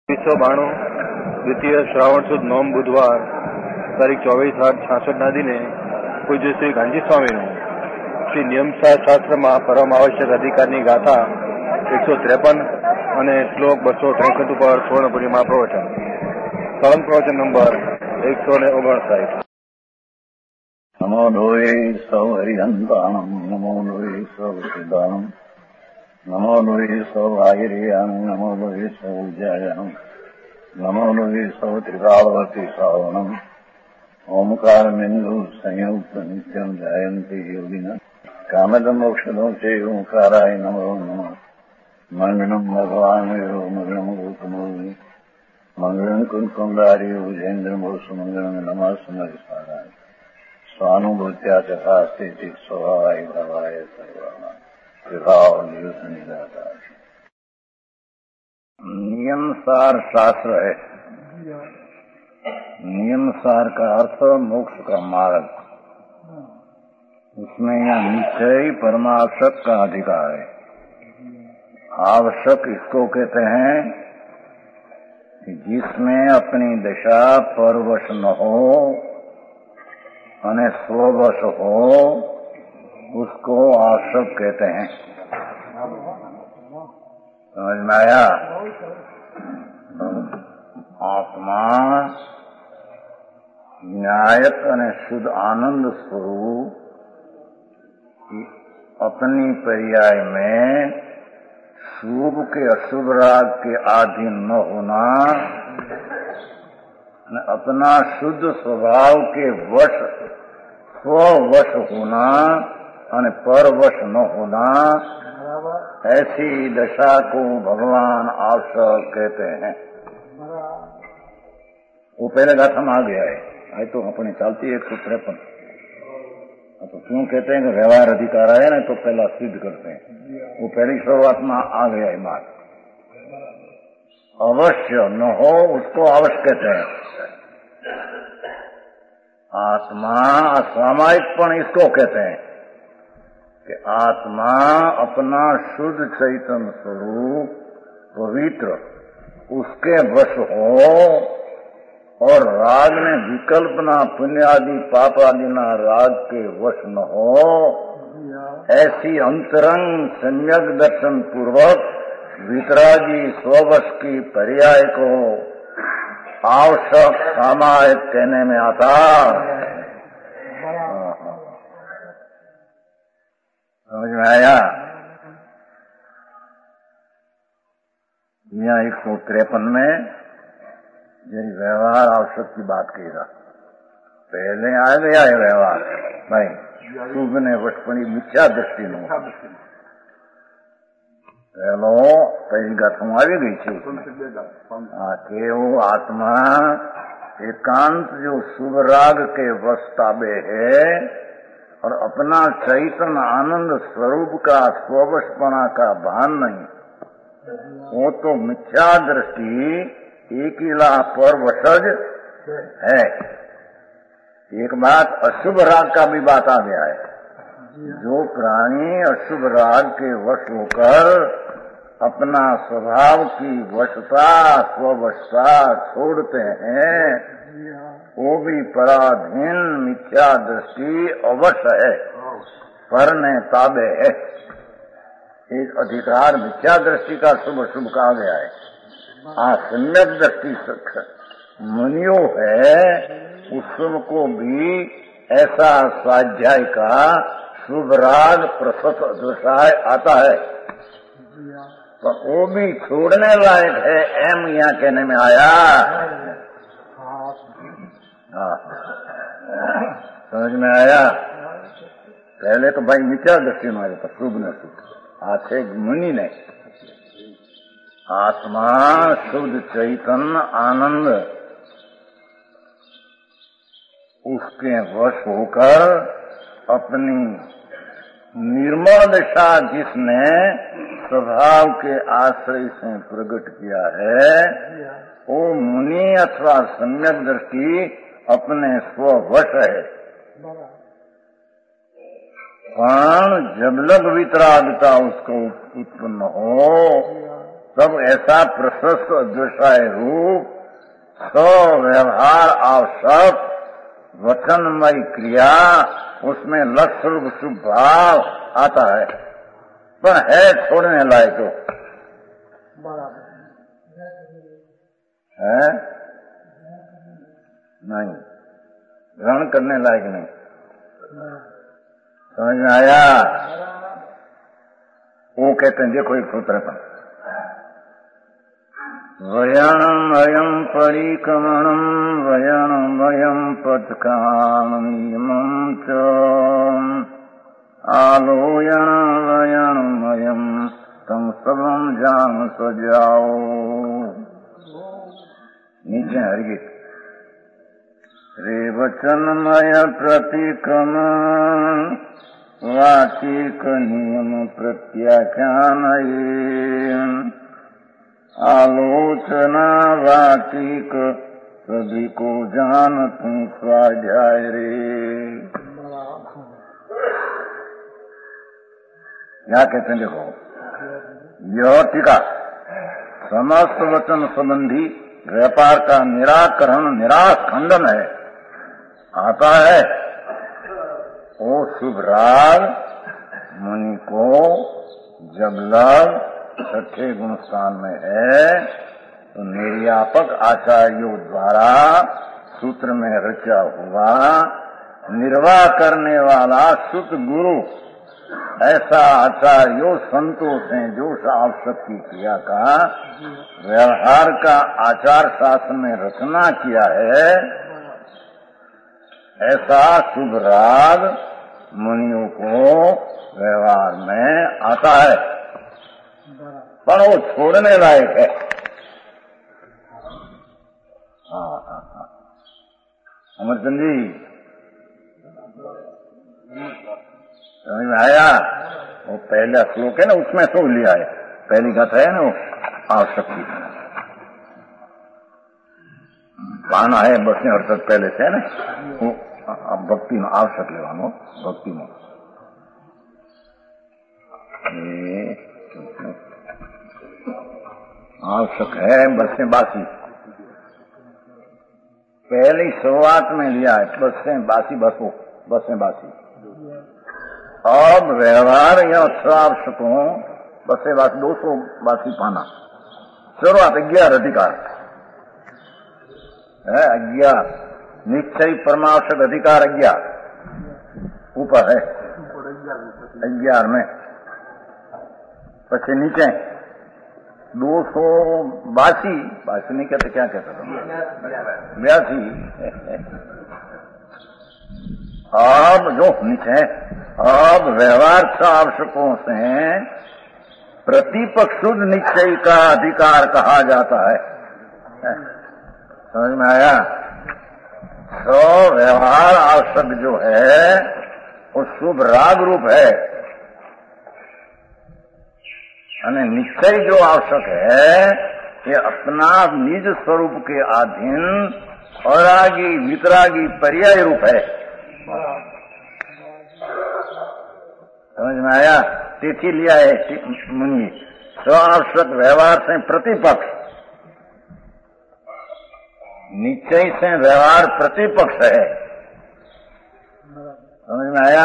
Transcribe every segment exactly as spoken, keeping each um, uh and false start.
વીસો બાણું દ્વિતીય શ્રાવણ સુદ નોમ બુધવાર તારીખ ચોવીસ આઠ છાસઠના દિને પૂજ્ય શ્રી ગાંધી સ્વામીનું શ્રી નિયમસાર શાસ્ત્રમાં પરમ આવશ્યક અધિકારની ગાથા એકસો ત્રેપન અને શ્લોક બસો ત્રેસઠ ઉપર સ્વર્ણપુરીમાં પ્રવચન. સળંગ પ્રવચન નંબર એકસો ને ઓગણસાઠ. નમો લોહે સૌ હરિહંતાણમ, નમો લોહે સૌ સિદ્ધાણમ, નમો લોહે સૌ આહિર્યામ, નમો લોહે સૌ જયામ, નમો લોહે સૌ ત્રિકાળવતી શ્રાવણમ, ઓમકાર બિંદુ સંયુક્ત નિત્યમ જાયંતી યોગિના કામદ મોક્ષદો છે ઓંકારાય નમો નમઃ. મંગળમ ભગવાન મંગળમ ગોતમોહિ મંગળમ કુંકુમધારી ભુજેન્દ્રમ સુમંગળમ નમઃ સમરિસારાય સ્વાનુભૂત્યા ચકાસ્તે સ્વભાવાય ભવાય સર્વાના વિભાવ નિયુત નિરાકાર. नियम सार शास्त्र है. नियम सार का अर्थ मोक्ष का मार्ग. उसमें यह निश्चय परमावश्यक का अधिकार है. आवश्यक इसको कहते हैं कि जिसमें अपनी दशा परवश न हो और स्ववश हो उसको आवश्यक कहते हैं. समझ में आया? आत्मा न्यायक અને શુદ્ધ आनंद स्वरूप अपनी पर्याय में शुभ के अशुभ राग के अधीन न होना, अपना शुद्ध स्वभाव के वश स्ववश होना और परवश न होना, ऐसी दशा को भगवान आवश्यक कहते हैं. वो पहले गाथा में आ गया है. आज तो अपनी चलती है एक सौ तिरपन. तो क्यों कहते हैं कि व्यवहार अधिकार है ना, तो पहला सिद्ध करते हैं. वो पहली शुरुआत में आ गया है बात. अवश्य न हो उसको अवश्य कहते हैं. आत्मा सामायिकपण इसको कहते हैं कि आत्मा अपना शुद्ध चैतन्य स्वरूप पवित्र उसके वश हो और राग ने विकल्पना पुण्य आदि पाप आदि ना राग के वश न हो, ऐसी अंतरंग सम्यक दर्शन पूर्वक वितरागी स्ववश की पर्याय को आवश्यक सामायिक कहने में आता. समझ में आया? यहाँ एक सौ तिरपन में यही व्यवहार आवश्यक की बात कही था. पहले आ गया है व्यवहार भाई शुभ ने वशपणी मिथ्या दृष्टि नो पहलो पहली गाथा આવી ગઈ છે કે वो आत्मा एकांत जो शुभ राग के वश ताबे है और अपना चैतन्य आनंद स्वरूप का स्ववशपना का भान नहीं, वो तो मिथ्या दृष्टि एकीला परवशज है. एक बात अशुभ राग का भी बात आ गया है. जो प्राणी अशुभ राग के वश होकर अपना स्वभाव की वशता स्ववशता छोड़ते हैं, वो भी पराधीन मिथ्या दृष्टि अवश्य है, पर ने ताबे है. एक अधिकार मिथ्या दृष्टि का शुभ शुभ कहा गया है. आ सम्यक दृष्टि मुनियो है, उसको भी ऐसा स्वाध्याय का शुभ राग प्रसत दशाय आता है, तो वो भी छोड़ने लायक है. एम यहाँ कहने में आया. हाँ, समझ में आया? पहले तो भाई मिथ्या दृष्टि में आ जाता शुभ न शुभ. आथे मुनि ने आत्मा शुद्ध चैतन्य आनंद उसके वश होकर अपनी निर्मल दशा जिसने स्वभाव के आश्रय से प्रकट किया है, वो मुनि अथवा सम्यक दृष्टि अपने स्ववश है. पण जब लग वितरागता उसको उत्पन्न हो तब ऐसा प्रशस्त अध्यवसाय रूप स्वव्यवहार आवश्यक वचनमय क्रिया, उसमें लक्ष्य शुभ भाव आता है, पर है छोड़ने लायक तो है नहीं, ग्रहण करने लायक नहीं। समझ में आया? वो कहते हैं, देखो एक सूत्र पर वयम वयम परिक्रमणम वयम वयम पथकामयम च आलोयन वयम वयम तम सबम जान सजाओ। नीचे हरिगीत रे वचनमय प्रतिक्रमण वाचिक नियम प्रत्याख्यान आलोचना वाचिक सभी को जान तुम स्वाध्याय रे। क्या कहते हैं? देखो, यह टीका समस्त वचन संबंधी व्यापार का निराकरण निराश खंडन है। आता है ओ शुभ राग मुनि को जब लग छठे गुण स्थान में है तो निर्यापक आचार्यों द्वारा सूत्र में रचा हुआ निर्वाह करने वाला शुद्ध गुरु ऐसा आचार्यों संतोष हैं जो आवश्यक की क्रिया का व्यवहार का आचार शास्त्र में रचना किया है। ऐसा शुभ राग मुनियों को व्यवहार में आता है, पर वो छोड़ने लायक है। हाँ हाँ हाँ अमरचंद जी समझ में आया? वो पहला श्लोक है ना, उसमें सो लिया है, पहली गाथा है ना वो आवश्यक की पाना है बस में अर्थात पहले से है ना, वो भक्ति में आवश्यक लेवानो भक्ति में आवश्यक है बस में बासी पहली शुरुआत में लिया है, बस में बासी बसो बस में बासी। अब व्यवहार या आवश्यक हो बस से बात दो सौ बासी पाना शुरुआत ग्यारह अधिकार है, अज्ञात निश्चय परमावश्यक अधिकार अज्ञात ऊपर है अज्ञात में, पीछे नीचे दो सौ बासी बासी नहीं कहते, क्या कहते तुम बयासी। अब जो नीचे अब व्यवहार आवश्यकों से प्रतिपक्ष शुद्ध निश्चय का अधिकार कहा जाता है। समझ में आया? तो व्यवहार आवश्यक जो है वो शुभ राग रूप है, यानी निश्चय जो आवश्यक है ये अपना निज स्वरूप के अधीन अरागी वितरागी पर्याय रूप है। समझ में आया? तिथि लिया है मुनि स्व आवश्यक व्यवहार से प्रतिपक्ष, निश्चय से व्यवहार प्रतिपक्ष है। समझ में आया?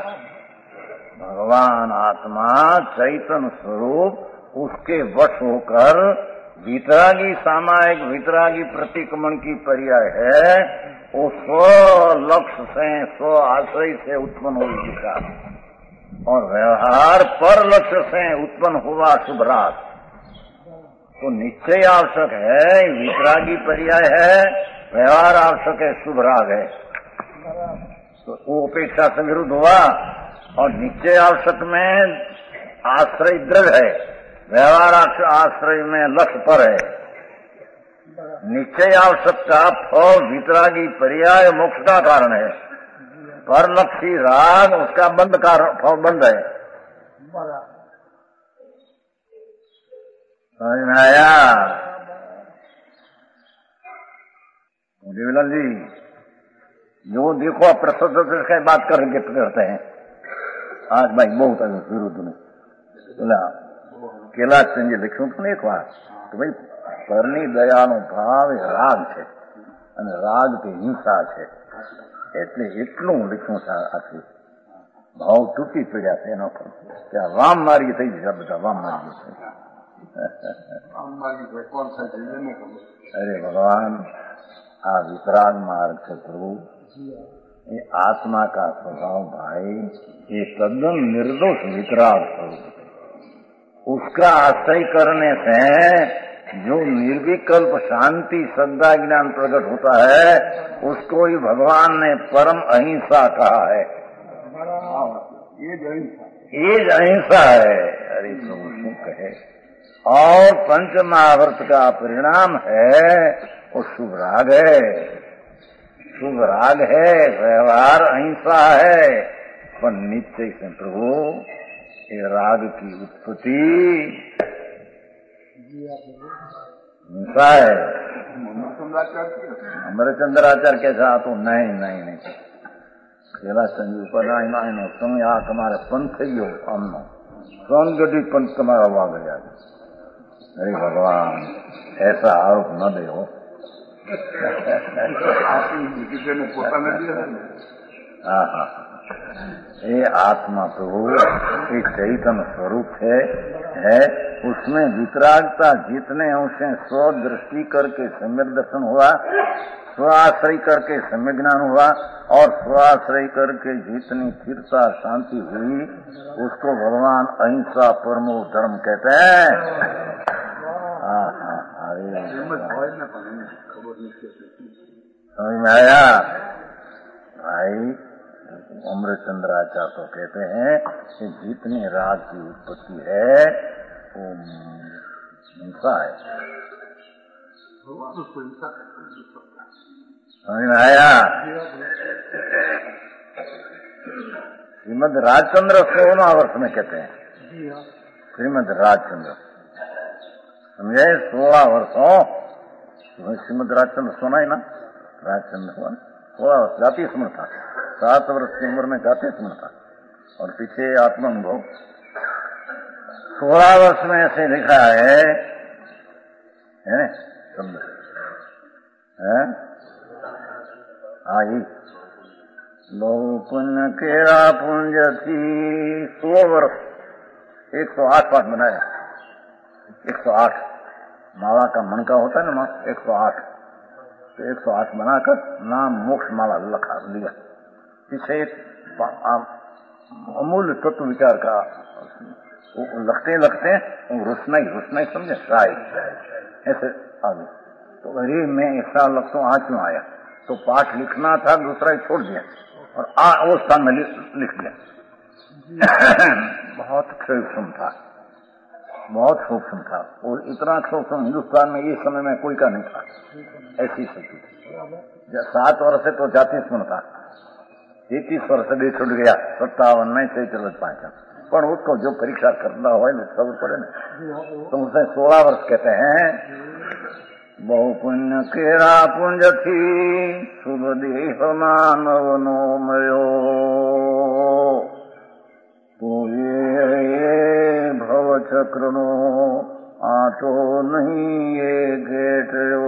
भगवान आत्मा चैतन्य स्वरूप उसके वश होकर वितरागी सामायिक वितरागी प्रतिक्रमण की पर्याय है, वो स्व लक्ष्य से स्व आश्रय से उत्पन्न हुई विकार और व्यवहार पर लक्ष्य से उत्पन्न हुआ शुभ राग। तो निश्चय आवश्यक है वितरागी पर्याय है, व्यवहार आवश्यक है शुभ राग है, तो वो अपेक्षा से विरुद्ध हुआ। और निश्चय आवश्यक में आश्रय दृढ़ है, व्यवहार आश्रय में लक्ष्य पर है। निश्चय आवश्यक का फल वितरागी पर्याय मोक्ष का कारण है, पर लक्ष्य राग उसका बंद कारण फल बंद है। समझ में आया? देवीलाल जी जो देखो आप प्रसिद्ध की बात करके करते हैं आज भाई बहुत विरुद्ध में बोला કેલાસચંદે લખ્યું હતું ને એક વાર કે ભાઈ પરની દયાનો ભાવ એ રાગ છે અને રાગ તે હિંસા છે. એટલે એટલું લખ્યું છે આથી ભાવ તૂટી પડ્યા છે એનો કે આ વામ માર્ગી થઈ જશે. બધા વામ માર્ગી થઈ. અરે ભગવાન, આ વિતરાગ માર્ગ છે પ્રભુ. ये आत्मा का स्वभाव भाई ये तद्दन निर्दोष वितराग स्वरूप है. उसका आश्रय करने से जो निर्विकल्प शांति श्रद्धा ज्ञान प्रकट होता है उसको ही भगवान ने परम अहिंसा कहा है. ये ज अहिंसा है. अरे प्रभु शू कहे. और पंच महावर्त का परिणाम है वो शुभ राग है. शुभ राग है, व्यवहार अहिंसा है. पर निश्चय से प्रभु ये राग की उत्पत्ति हिंसा है. हमारे चंद्राचार्य के साथ तो नहीं नहीं नहीं પેલા સંજીવ પદાયનો એનો સમય આ તમારે પંથ થઈ ગયો. આમનો સોનગઢી પંથ તમારા આવવા ગયા. અરે ભગવાન, ऐसा आरोप न दे हो. हाँ हाँ, ये आत्मा प्रभु एक चैतन्य स्वरूप है, है उसमें वितरागता जितने अंश स्व दृष्टि करके सम्यक दर्शन हुआ, स्वाश्रय करके सम्यक ज्ञान हुआ और स्वाश्रय करके जितनी स्थिरता शांति हुई उसको भगवान अहिंसा परमो धर्म कहते हैं. हाँ हाँ, अरे समझ में आया भाई. अमृतचंद्राचार्य तो कहते हैं कि जितनी राग की उत्पत्ति है वो हिंसा है. समझ में आया. श्रीमद राजचंद्र सोलह वर्ष में कहते हैं. श्रीमद राजचंद्र समझे, सोलह वर्षों श्रीमद राजचंद्र सोना ही ना. राजचंद्र सोलह वर्ष जाति स्मरण था. सात वर्ष की उम्र में जाते स्मरण था और पीछे आत्मानुभव. सोलह वर्ष में ऐसे लिखा है, है समझ है. आई लो पुण्य केरा पुंज थी. सौ वर्ष एक सौ आठ पाठ बनाया. एक सौ आठ माला का मन का होता है ना, एक सौ आठ. तो एक सौ आठ बनाकर नाम मोक्ष माला लखा लिया. पीछे अमूल्य तत्व विचार का लगते लगते रोशनाई रोशनाई समझे साई ऐसे आगे. तो अरे मैं ऐसा लगता हूँ आज क्यों आया. तो पाठ लिखना था, दूसरा ही छोड़ दिया और आ वो स्थान में लिख दिया. बहुत सूक्ष्म था, बहुत सूक्ष्म था. और इतना सूक्ष्म हिंदुस्तान में इस समय में कोई का नहीं था. ऐसी स्थिति थी. सात वर्ष से तो जाति स्मरण था. इक्कीस वर्ष से छूट गया. सत्तावन में से चलो पांच. पर उसको जो परीक्षा करना हो खबर पड़े ना, तो उसे सोलह वर्ष कहते हैं. बहु पुण्य केरा पुंज थी शुभ देह मानव नो मयो. तो ये भव चक्र नो आटो नहीं ये गेटयो.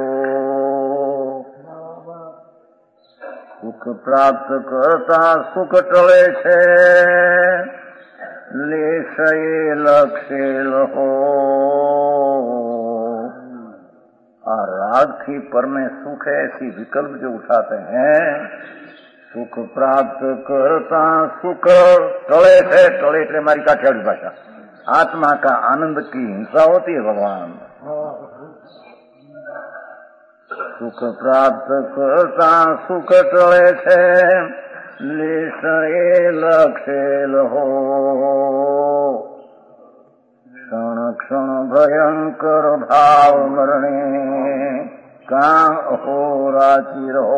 सुख प्राप्त करता सुख टळे छे लेशे लक्षेल हो. आ राग थी पर में सुख ऐसी विकल्प जो उठाते हैं. सुख प्राप्त करता सुख टळे छे. टळे એટલે મારી કાઠિયાવાડી ભાષા. आत्मा का आनंद की हिंसा होती है भगवान. सुख प्राप्त करता सुख टळे छे लेशे लक्षेल हो. क्षण क्षण भयंकर भाव मरणे काम हो राची रहो.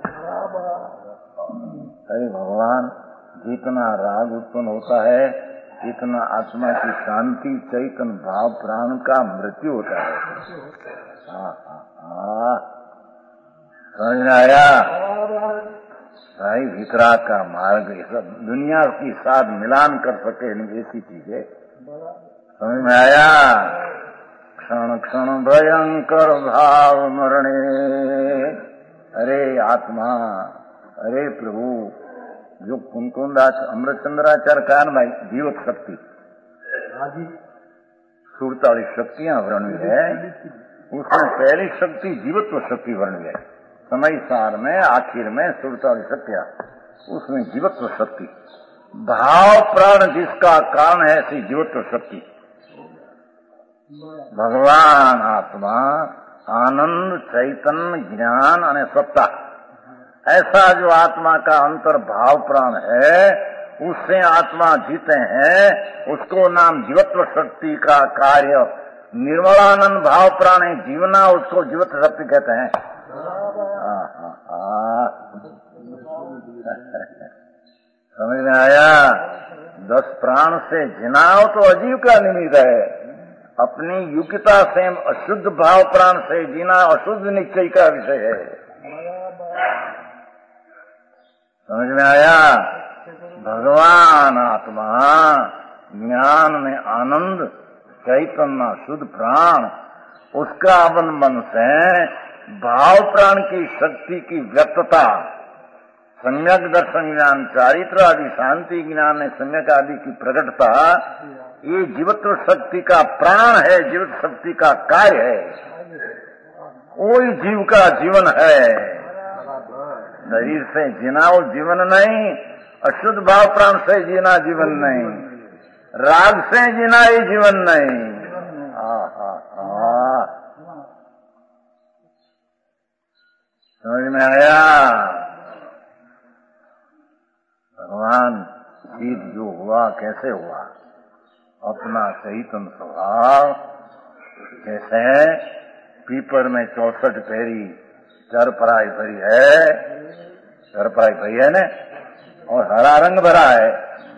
अरे भगवान, जितना राग उत्पन्न होता है इतना आत्मा की शांति चैतन्य भाव प्राण का मृत्यु होता है. हाँ हाँ हाँ, समझ में आया भाई. वितराग का मार्ग सब दुनिया की साथ मिलान कर सके नहीं ऐसी चीज है. समझ में आया? क्षण क्षण भयंकर भाव मरणे, अरे आत्मा, अरे प्रभु। जो कुंकुंदाच अमृतचंद्राचार्य का भाई जीवत शक्ति, सुड़तालीस शक्तियां वर्णित है, उसमें पहली शक्ति जीवत्व शक्ति वर्णित है। समय सार में आखिर में सुड़तालीस शक्तियां, उसमें जीवत्व शक्ति, भाव प्राण जिसका कारण है ऐसी जीवत्व शक्ति। भगवान आत्मा आनंद चैतन्य ज्ञान और सत्ता, ऐसा जो आत्मा का अंतर भाव प्राण है उससे आत्मा जीते हैं, उसको नाम जीवत्व शक्ति का कार्य। निर्मलानंद भाव प्राण है जीवना, उसको जीवत्व शक्ति कहते हैं। हाँ हाँ हाँ, समझ में आया? दस प्राण से जिनाओ तो अजीव का निमित्त है, अपनी युक्ता से अशुद्ध भाव प्राण से जीना अशुद्ध निश्चय का विषय है। समझ में आया? भगवान आत्मा ज्ञान में आनंद चैतन्य शुद्ध प्राण, उसका अवलंबन से भाव प्राण की शक्ति की व्यक्तता, सम्यक दर्शन ज्ञान चारित्र आदि शांति ज्ञान में सम्यक आदि की प्रकटता, ये जीवत्व शक्ति का प्राण है, जीवत्व शक्ति का कार्य है। वही जीव का जीवन है। शरीर से जीना वो जीवन नहीं, अशुद्ध भाव प्राण से जीना जीवन नहीं, राग से जीना ये जीवन नहीं। आ, आ, आ। समझ में आया? भगवान जीव जो हुआ कैसे हुआ? अपना चैतन्य स्वभाव, जैसे पीपर में चौसठ फेरी चरपराई भरी है, चरपराई भरी है ना, और हरा रंग भरा है।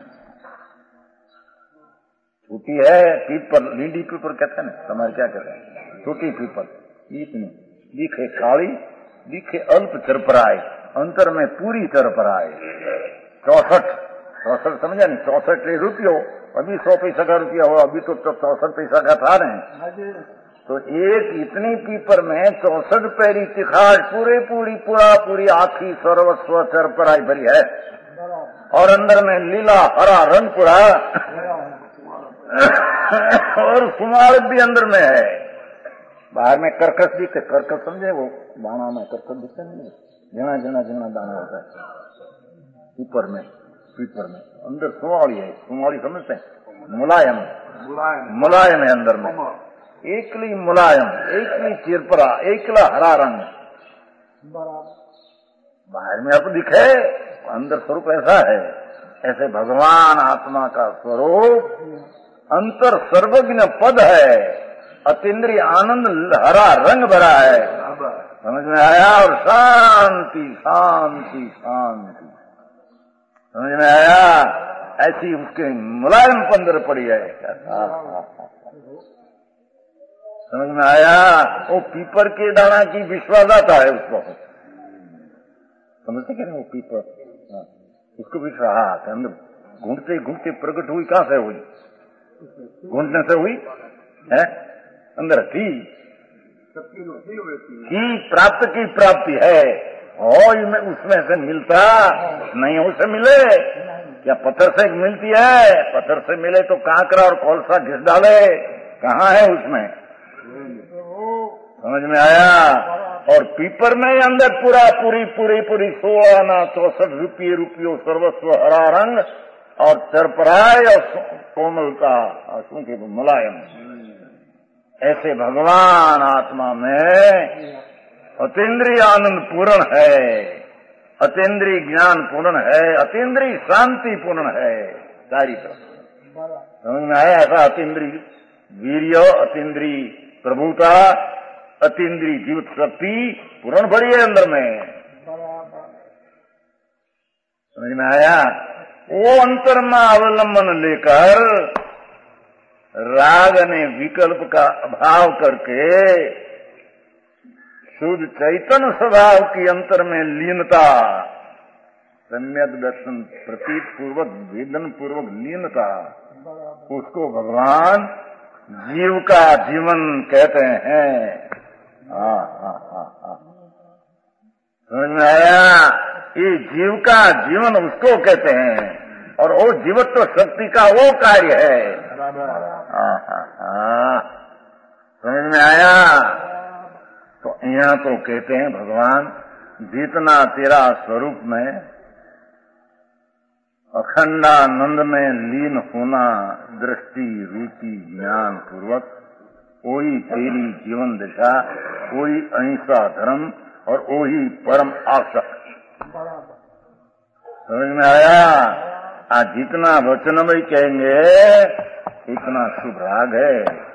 छोटी है पीपल, लीडी पीपल कहते हैं ना, तुम्हारे क्या कहते हैं? छोटी पीपल, इतनी दिखे काली, दिखे अल्प चरपराई, अंतर में पूरी चरपराई। चौसठ चौसठ समझा नहीं? चौसठ रुपये, अभी सौ पैसा का रुपया हो, अभी तो चौसठ पैसा का था नहीं। तो एक इतनी पीपर में चौसठ पैरी तिखाड़ पूरे पूरी पूरा पूरी आखी सर्वस्व चरपराई भरी है, और अंदर में लीला हरा रंग पूरा और सुमार भी अंदर में है। बाहर में कर्कश दिखते, कर्कश समझे? वो दाना में कर्कश दिखते नहीं, जना जना जना दाना होता है पीपर में, पीपर में अंदर सुमाड़ी है, सुमाड़ी समझते हैं? मुलायम मुलायम है अंदर में, एकली मुलायम, एकली चिरपरा, एकला हरा रंग। बाहर में अब दिखे, अंदर स्वरूप ऐसा है। ऐसे भगवान आत्मा का स्वरूप अंतर सर्वज्ञ पद है, अतीन्द्रिय आनंद हरा रंग भरा है। समझ में आया? और शांति शांति शांति, समझ में आया? ऐसी उसके मुलायम पंदर पड़ी है। समझ में आया? वो पीपर के दाना की विश्वास है उसको, समझते क्या? वो पीपर उसको विश्वास है, अंदर घूमते घूमते प्रकट हुई। कहां से हुई? घूमने से हुई है, अंदर थी की प्राप्त की प्राप्ति है। और उसमें से मिलता नहीं, उसे मिले क्या? पत्थर से मिलती है, पत्थर से मिले तो कांकरा और कोलसा घिस डाले, कहाँ है उसमें? समझ में आया? और पीपर में अंदर पूरा पूरी पूरी पूरी सोलह ना चौसठ रुपये रुपये सर्वस्व हरा रंग और चरपराय और कोमलता और मुलायम। ऐसे भगवान आत्मा में अतीन्द्रिय आनंद पूर्ण है, अतीन्द्रिय ज्ञान पूर्ण है, अतीन्द्रिय शांति पूर्ण है। सारी तरफ समझ में आया? ऐसा अतीन्द्रिय वीर्य, अतीन्द्रिय प्रभुता, अतीन्द्रिय जीवित शक्ति पूर्ण बड़ी है अंदर में। समझ में आया? वो अंतर में अवलंबन लेकर राग ने विकल्प का अभाव करके शुद्ध चैतन्य स्वभाव की अंतर में लीनता, सम्यक दर्शन प्रतीत पूर्वक वेदन पूर्वक लीनता, उसको भगवान जीव का जीवन कहते हैं। हाँ हाँ हाँ हाँ, समझ में आया? ये जीव का जीवन उसको कहते हैं और वो जीवत्व शक्ति का वो कार्य है। हाँ हाँ हाँ, समझ में आया? तो यहाँ तो कहते हैं भगवान जितना तेरा स्वरूप में अखंडानंद में लीन होना, दृष्टि रुचि ज्ञान पूर्वक, वही तेरी जीवन दिशा, वही अहिंसा धर्म और वही परम आसक्त। समझ में आया? आज जितना वचन में कहेंगे इतना शुभ राग है,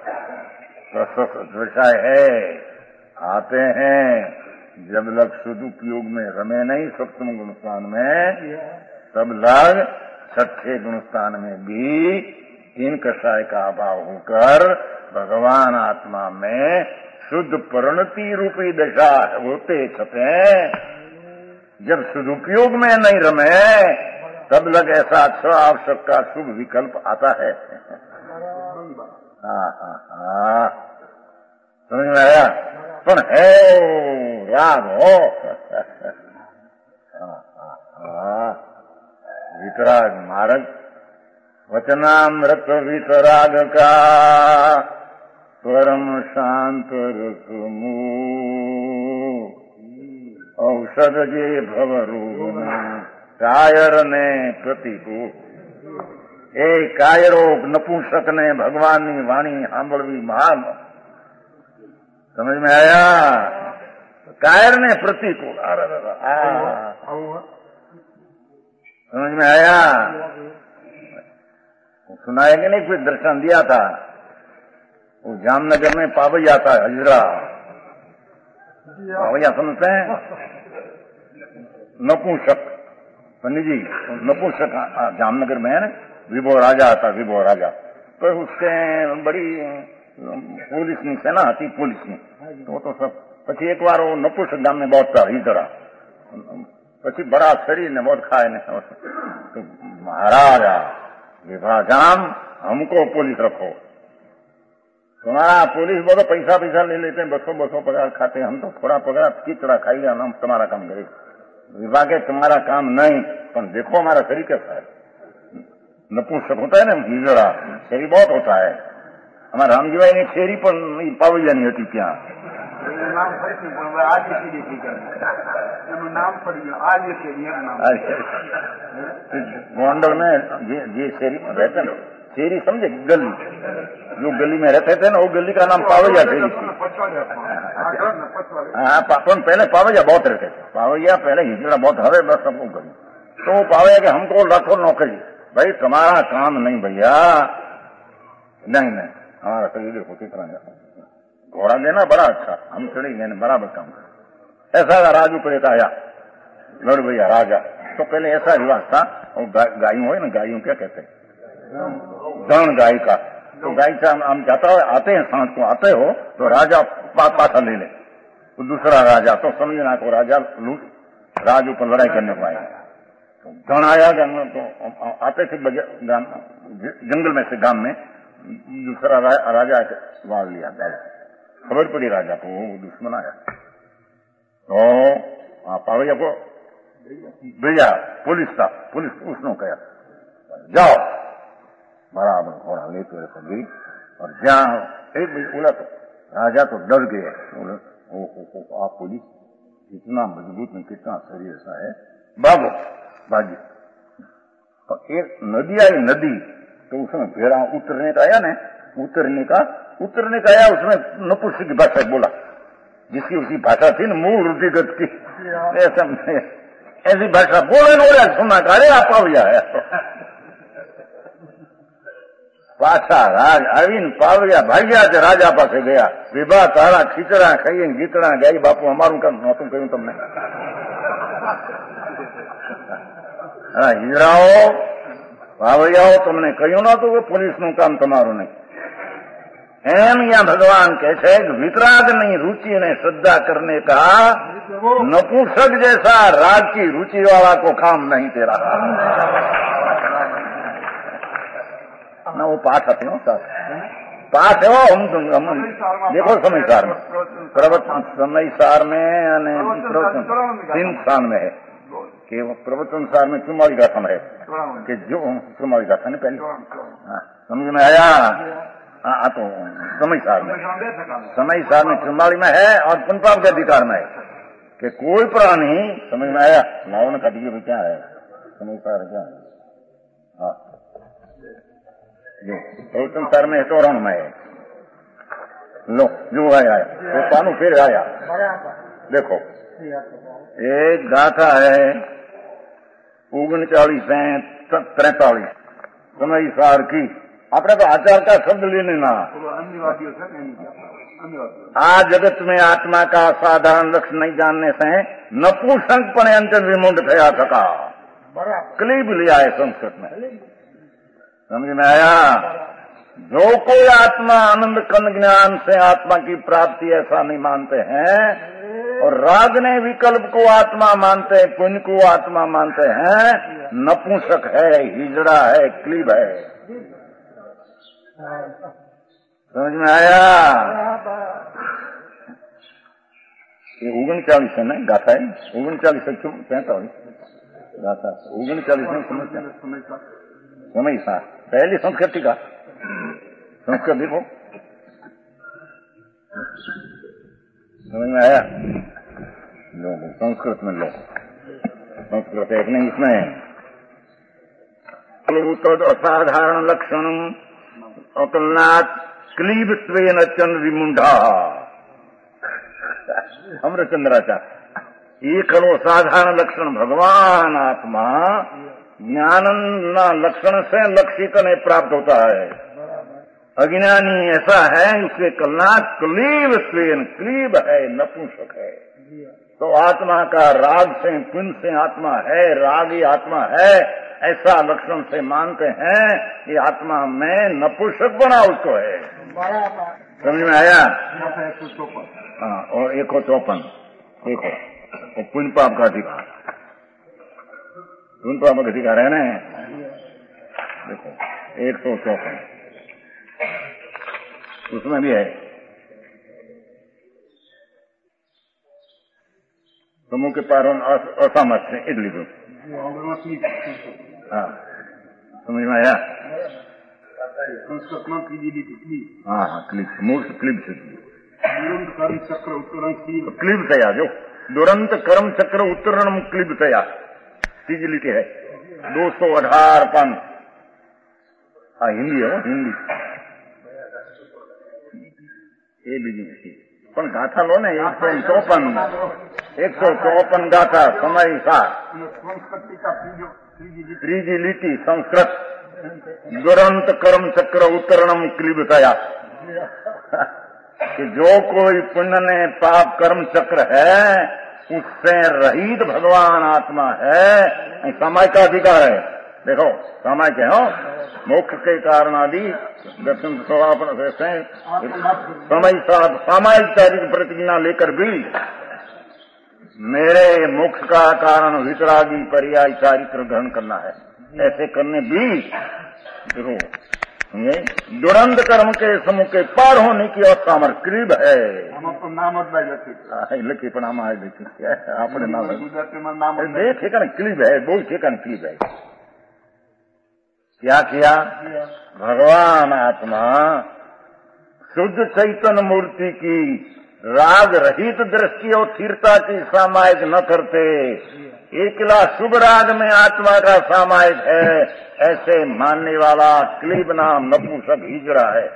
विषय है। आते हैं जब लग सदुपयोग में रमे नहीं सप्तम गुणस्थान में, सब लग छठे गुणस्थान में भी इन कषाय का अभाव होकर भगवान आत्मा में शुद्ध परिणति रूपी दशा होते छपे। जब सदुपयोग में नहीं रमे तब लग ऐसा अच्छा आवश्यक का शुभ विकल्प आता है। हाँ हाँ हाँ, समझ में आया? पण है राग हो। हाँ हाँ हाँ, वितराग मार्ग, वचनामृत वितराग का परम शांत रसमू, औषध जे भवरोग कायर ने प्रतिको। ए कायरो नपुंसक ने भगवान की वाणी सांभळवी महान। समझ में आया? कायर ने प्रतिकूल, समझ में आया? सुना है कि नहीं? कोई दर्शन दिया था वो जामनगर में पावैया था, हजरा पावैया समझते हैं? नपुंसक पंडित जी, नपुंसक जामनगर में है ना, विभो राजा था, विभो राजा। तो उससे बड़ी पुलिस ની સેના હતી, પોલીસની। તો તો सब પછી એક વાર वो नपुंसक गाम में बहुत था हीजरा, પછી बड़ा शरीर ने बहुत खाए ने तो महाराजा विभाजाम हमको पुलिस रखो, तुम्हारा पुलिस बोलो पैसा पैसा ले लेते हैं, बसो बसो पगार खाते, हम तो थोड़ा पगार खींचड़ा खाइए, हम तुम्हारा काम करें। विभाग है तुम्हारा काम नहीं, पर देखो हमारा शरीर कैसा है। नपुंसक होता है ना हीजरा, शरीर बहुत होता है। हमारा रामजीभाई ने शेरी पर पावैया नहीं होती क्या? गोंडल में ये शेरी रहते ना, शेरी समझे, गली जो गली में रहते थे ना, वो गली का नाम पावैया शेरी थी। हाँ, अपन पहले पावैया बहुत रहते थे, पावैया पहले हिजड़ा बहुत हवे बस सबको गली। तो पावैया के हमको रखो नौकरी, भाई तुम्हारा काम नहीं भैया, नहीं नहीं हमारा शरीर देखो कितना घोड़ा देना बड़ा अच्छा, हम चढ़ेंगे बराबर काम कर। ऐसा राजू को एक आया, लड़ भैया राजा। तो पहले ऐसा रिवाज था, और गा, गायों है ना, गायों क्या कहते हैं, दन गाय का। तो गाय से हम जाता हो आते हैं, सांझ को आते हो तो राजा पा, पाथा ले ले, तो दूसरा राजा तो समझना को राजा लूट राजू पर लड़ाई करने को आया। तो दन आया, तो आते थे जंगल में से गांव में, दूसरा रा, राजा मार लिया, खबर पड़ी राजा को वो दुश्मन आया। तो पावैया को भैया पुलिस था, पुलिस उसने कहा जाओ, बराबर घोड़ा लेते हुए गई और जहाँ एक बोला तो राजा तो डर गए। आप पुलिस कितना मजबूत में, कितना शरीर ऐसा है, भागो भागी। तो एक नदी आई, नदी तो उसमें भेड़ा उतरने का आया ना, उतरने का उतरने का आया, उसमें नपुंसक की भाषा बोला, जिसकी उसकी भाषा थी ना मूल रुचिगत की, ऐसा ऐसी भाषा बोले ना, सुना अरे आप पावैया है। पाछा राज आवीन पावैया भाग्या थे राजा पासे गया, विभा तारा खीचड़ा खाई गीतड़ा गाई, बापू हमारू काम नहोતું કહ્યું તમને। હા હીરાઓ पावैयाओ तुमने કહ્યું નહોતું કે પોલીસનું કામ તમારું નહીં। એમ यहाँ भगवान कहते हैं वितराग नहीं रुचि ने श्रद्धा करने का, नपुंसक जैसा राग की रुचि वाला को काम नहीं तेरा। ना वो पाठ आते हो सर, पास है वो हम, हम देखो समय सार में प्रवचन समय सार में तीन स्थान में है कि प्रवचन सार में चुम्बाड़ी गाथा में है कि जो चुम्बाड़ी गाथा ने पहले समझ में आया। हाँ तो समय सार में समय सार में चुम्बाड़ी में है और पुनपाप के अधिकार में है कि कोई प्राणी समझ में आया। लाओ ने कटी भी क्या है समय सार क्या है। हाँ जो प्रवचन सार में है तो रण में है। लो जो आया वो पानु फिर आया। देखो एक गाथा है ओगणचालीस है तैतालीस समय सार की अपने तो आचार का शब्द लेने ना। आज जगत में आत्मा का साधारण लक्ष्य नहीं जानने से नपुंसकपणे अंचल विमुंड थया सका क्लीब लिया है संस्कृत में। समझ में आया। जो कोई आत्मा आनंद कन ज्ञान से आत्मा की प्राप्ति ऐसा नहीं मानते हैं और राग ने विकल्प को आत्मा मानते हैं पुण्य को आत्मा मानते हैं नपुंसक है हिजड़ा है क्लीब है। समझ में आया। ये ओगणचालीस है ना गाथा है ओगणचालीस है पैंतालीस गाथा ओगणचालीस में समझ समय सा पहली संस्कृति का संस्कृत देखो समझ में आया। लो संस्कृत में लो संस्कृत एक नहीं इसमें असाधारण लक्षण अकलनाथ क्लीब स्वेन चंद्र विमुंडा अमृतचंद्राचार्य ये करो साधारण लक्षण भगवान आत्मा ज्ञान लक्षण से लक्षित नहीं प्राप्त होता है। अज्ञानी ऐसा है उसके कलनाथ क्लीब स्वेन क्लीब है नपुंसक है। तो आत्मा का राग से पुण्य से आत्मा है रागी आत्मा है ऐसा लक्षण से मानते हैं कि आत्मा में नपुंसक बना उसको है। समझ में आया। हाँ और एक हो चौपन देखो वो पुण्य पाप का अधिकार पुण्य पाप का अधिकार है ना। देखो एक सौ चौपन उसमें भी है समूह के पार असामर्थ्य इडली को। हाँ समझ में आया। हाँ हाँ क्लिप मूर्ख क्लिप से क्लिप तया जो दुरंत कर्म चक्र उत्तरण क्लिप तया तीजी लिखी है दो सौ अठारह पन। हाँ हिंदी है हिंदी ये बीजी पण गाथा लो ने एक सौ चौपन एक सौ चौपन गाथा समय सा त्रीजी लीटी संस्कृत दुरंत कर्म चक्र उत्तरणम क्लिबतया कि जो कोई पुण्य ने पाप कर्म चक्र है उससे रहित भगवान आत्मा है समय का अधिकार है। देखो समय के हो मोक्ष के कारण आदि दर्शन स्वभाव समय सामायिक तारीख प्रतिज्ञा लेकर भी मेरे मोक्ष का कारण वितरागी पर्याय चारित्र ग्रहण करना है ऐसे करने भी देखो दुरंत कर्म के समूह के पार होने की अवस्था में करीब है। लखी पण आमा लिखी आपने नाम ठेका क्लीब है बोल ठेका क्लीब है। क्या किया भगवान आत्मा शुद्ध चैतन्य मूर्ति की राग रहित दृष्टि और स्थिरता की सामायिक न करते एकला शुभ राग में आत्मा का सामायिक है ऐसे मानने वाला क्लीब नाम नपुंसक हिजड़ा है।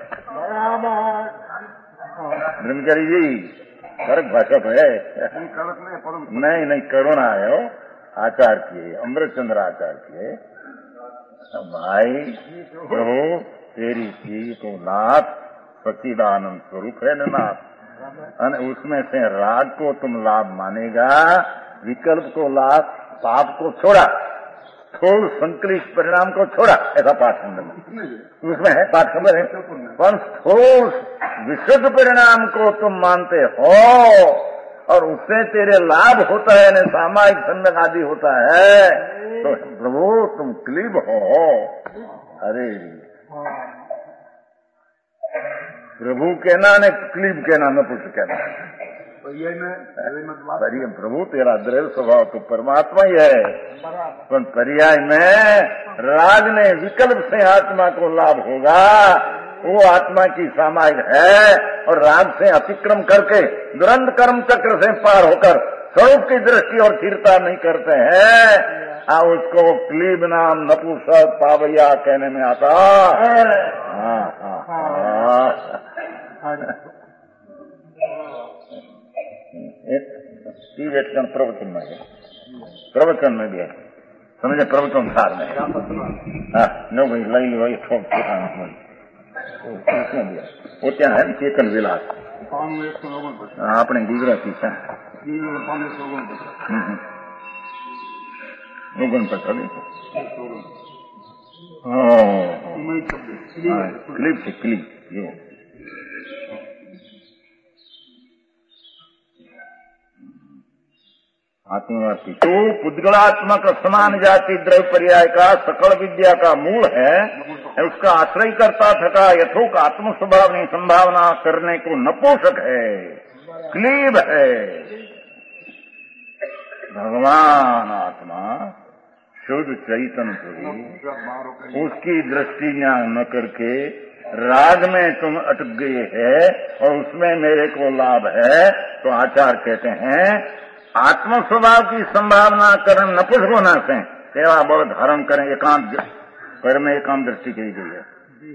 ब्रह्मचारी जी कर्क भाषा है नहीं नहीं करुणा है आचार्य की अमृतचंद्र आचार्य की भाई प्रभु तेरी चीज तो नाथ सच्चिदानंद स्वरूप है नाथ उसमें से राग को तुम लाभ मानेगा विकल्प को लाभ पाप को छोड़ा थोड़ संकलित परिणाम को छोड़ा ऐसा पाठ समझ उसमें है पाठ समझ है पर थोड़ विशुद्ध परिणाम को तुम मानते हो और उससे तेरे लाभ होता है न सामायिक संबंध आदि होता है तो प्रभु तुम क्लीब हो। अरे प्रभु कहना ने क्लीब कहना नपुंस कहना पर्याय प्रभु तेरा द्रव्य स्वभाव तो परमात्मा ही है, पर पर्याय में राग ने विकल्प से आत्मा को लाभ होगा, वो आत्मा की सामायिक है और राग से अतिक्रम करके दुरंत कर्म चक्र से पार होकर स्वरूप की दृष्टि और स्थिरता नहीं करते हैं, आ उसको क्लीब नाम नपुंसक पावैया कहने में आता। हाँ हाँ हाँ वेटकन प्रवचन में है, प्रवचन में भी है, समझे प्रवचन सार में हाँ नो भाई लई वही ठोक वो ત્યાં है चेतन विलास આપણે ગુજરાતી છે ઓગણપચાસ ક્લિપ છે ક્લિપ જો आत्मवादी तो पुद्गलात्मक समान जाति द्रव्य पर्याय का सकल विद्या का मूल है, उसका आश्रय करता थका यथोक आत्म स्वभाव ने संभावना करने को नपुंसक है, क्लीब है। भगवान आत्मा शुद्ध चैतन्य प्रभु, उसकी दृष्टि ज्ञान न करके राग में तुम अटक गए है और उसमें मेरे को लाभ है, तो आचार्य कहते हैं आत्म स्वभाव की संभावना करण नपुंस होना से सेवा बल धारण करें एकांत कर में एकांत दृष्टि की गई है।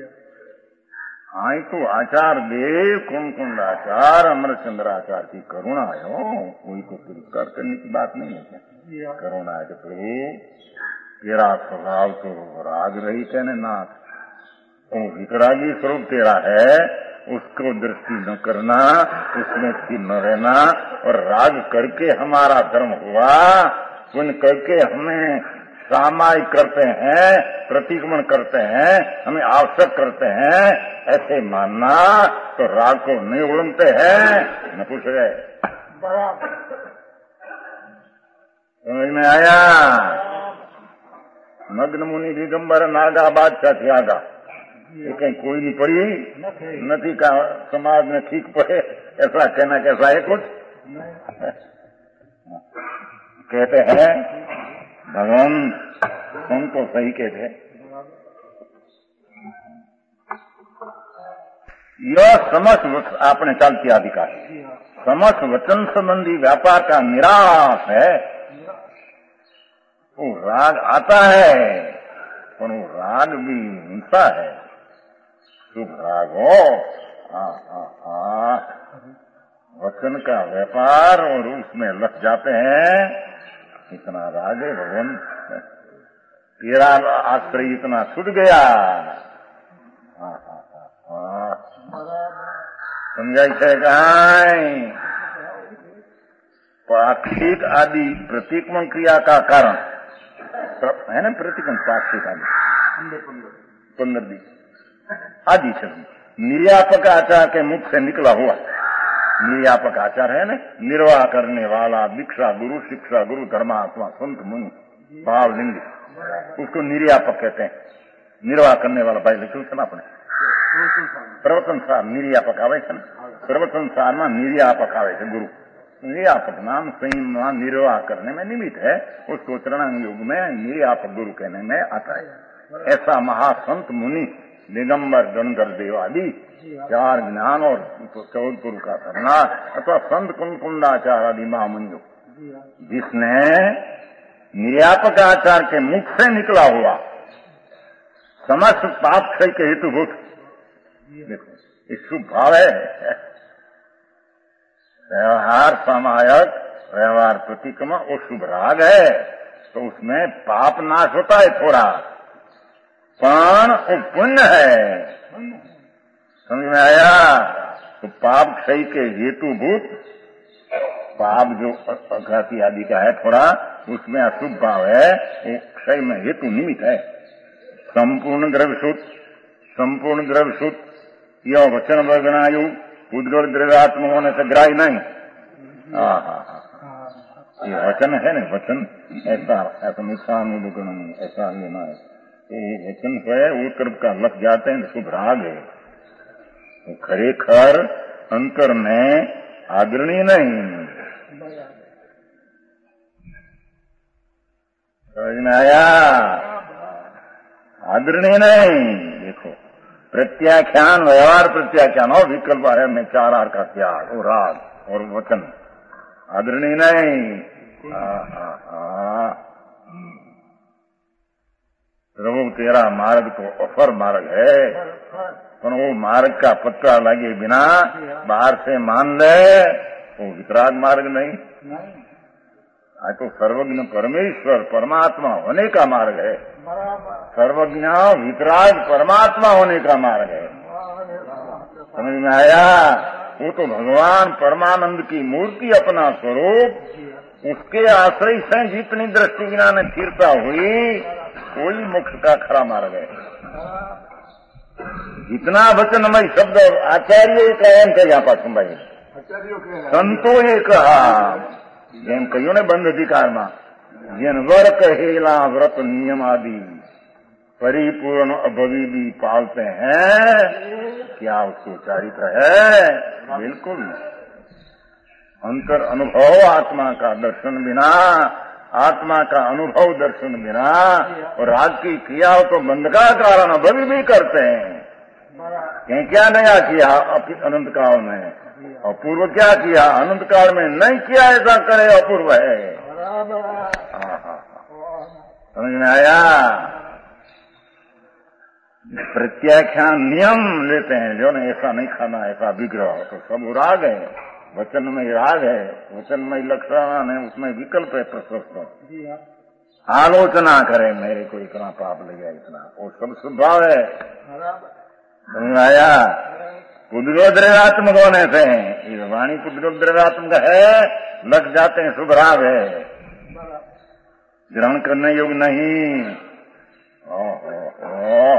आई तो आचार देव कुंड कुंड आचार अमरचंद्र आचार की करुणा है, कोई को तिरस्कार करने की बात नहीं है, करुणा है। प्रभु तेरा स्वभाव तो राग रहित है ना, तो वितरागी स्वरूप तेरा है, उसको दृष्टि न करना, उसमें स्थिर न रहना और राग करके हमारा धर्म हुआ, पुण्य करके हमें सामायिक करते हैं, प्रतिक्रमण करते हैं, हमें आवश्यक करते हैं, ऐसे मानना तो राग को नहीं उड़ते हैं न पूछ गए। समझ में आया? मग्न मुनि दिगंबर नागा बादशाह थी आगा, ये कहीं कोई नहीं पड़ी नहीं का समाज में ठीक पड़े, ऐसा कहना कैसा है कुछ कहते हैं भगवान उनको सही कहते हैं। यह समस्त आपने चालती अधिकार समस्त वचन संबंधी व्यापार का निराश है। वो राग आता है पर वो राग भी हिंसा है, शुभ राग हो। हाँ हाँ हाँ वचन का व्यापार और उसमें लग जाते हैं, इतना राग है भगवान, तेरा आश्रय इतना छूट गया। हाँ हाँ हाँ समझाई है कहाँ पाक्षिक आदि प्रतीकमन क्रिया का कारण है ना, प्रतीकमन पाक्षिक आदि पंद्रह दी आदि शब्द निर्यापक आचार के मुख से निकला हुआ, निर्यापक आचार है ना, निर्वाह करने वाला दीक्षा गुरु शिक्षा गुरु धर्मात्मा संत मुनि भाव लिंग, उसको निर्यापक कहते हैं। निर्वाह करने वाला भाई लिखो सुना अपने प्रवचन सार निर्यापक आवे છે, प्रवचन सार में निर्यापक आवे છે गुरु। निर्यापक नाम संयम निर्वाह करने में निमित्त है, उसको चरणांग युग में निर्यापक गुरु कहने में आता है। ऐसा महासंत मुनि दिगंबर गणधर देव आदि चार ज्ञान और चौदह पुरु का करना अथवा संत कुंड कुंडाचार आदि महामुनि, जिसने निर्यापक आचार के मुख से निकला हुआ समस्त पाप क्षय के हेतुभूत, देखो ये शुभ भाव है। व्यवहार समायक व्यवहार प्रतिक्रमण वो शुभ राग है, तो उसमें पाप नाश होता है थोड़ा, पण वो पुण्य है। समझ में आया? तो पाप क्षय के हेतुभूत पाप जो अघाती आदि का है थोड़ा, उसमें अशुभ भाव है, वो क्षय में हेतु निमित्त है। संपूर्ण द्रव्य शुद्ध संपूर्ण द्रव्य शुद्ध यह वचन वर्गनायु उद्गल द्रव्यात्म होने से ग्राही नहीं। हाँ हाँ हाँ ये वचन है ना, वचन ऐसा ऐसा नुकसान ऐसा लेना है, ये वचन है वो कर्म का लग जाते हैं, शुभ राग है। खरेखर अंतर में आदरणीय नहीं। समझ में आया? आदरणीय नहीं। देखो, प्रत्याख्यान, व्यवहार प्रत्याख्यान और विकल्प है में चार आर का त्याग और राग और वचन आदरणीय नहीं। प्रभु तेरा मार्ग तो अफर मार्ग है, पर वो मार्ग का पत्ता लगे बिना बाहर से मान ले वो वितराग मार्ग नहीं। आज तो सर्वज्ञ परमेश्वर परमात्मा होने का मार्ग है। सर्वज्ञ वितराग परमात्मा होने का मार्ग है। समझ में आया? वो तो भगवान परमानंद की मूर्ति, अपना स्वरूप, उसके आश्रय से जितनी दृष्टि ज्ञान स्थिरता हुई वही मोक्ष का खरा मार्ग है। जितना वचनमय शब्द आचार्य कहन थे यहाँ पास भाई संतो ये कहा, જેમ કહ્યું ને બંધ અધિકારમાં, જેન वर कहेला व्रत नियम आदि परिपूर्ण अभवी भी पालते हैं, क्या उसको चारित्र है? बिल्कुल। अंतर अनुभव आत्मा का दर्शन बिना, आत्मा का अनुभव दर्शन बिना और राग की क्रियाओं तो बंध का कारण अभवी भी करते हैं। कहीं क्या नया किया अनंत काल में, अपूर्व क्या किया अनंत काल में नहीं किया, ऐसा करे अपूर्व है। समझ में आया? प्रत्याख्यान नियम लेते हैं जो ना, ऐसा नहीं खाना, ऐसा विग्रह, तो सब राग है। वचन में राग है, वचन में लक्षण है, उसमें विकल्प है प्रशस्त। आलोचना करे मेरे को इतना पाप लग गया, इतना, वो सब स्वभाव है। समझ आया? पुद्रोद्रेरात्मक होने से ये वाणी पुद्रोद्रेरात्मक है, लग जाते हैं, शुभ राग है, ग्रहण करने योग्य नहीं। ओ, ओ, ओ।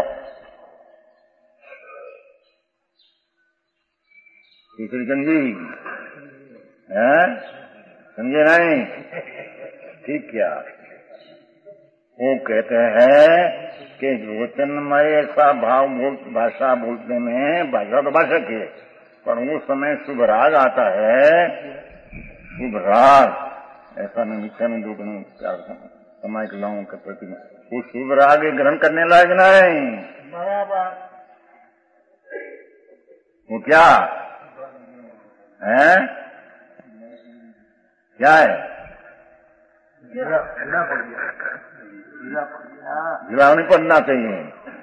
तीसरी गंजी है, समझे नहीं? ठीक क्या? वो कहते हैं कि वचन में ऐसा भाव बोल, भाषा बोलने में, भाषा तो भाषा के, पर उस समय शुभ राग आता है। शुभ राग ऐसा नहीं नीचे में दो समय के लोगों के प्रति वो शुभ राग ग्रहण करने लायक नहीं। वो क्या है? क्या है? गिरा नहीं पड़ना चाहिए।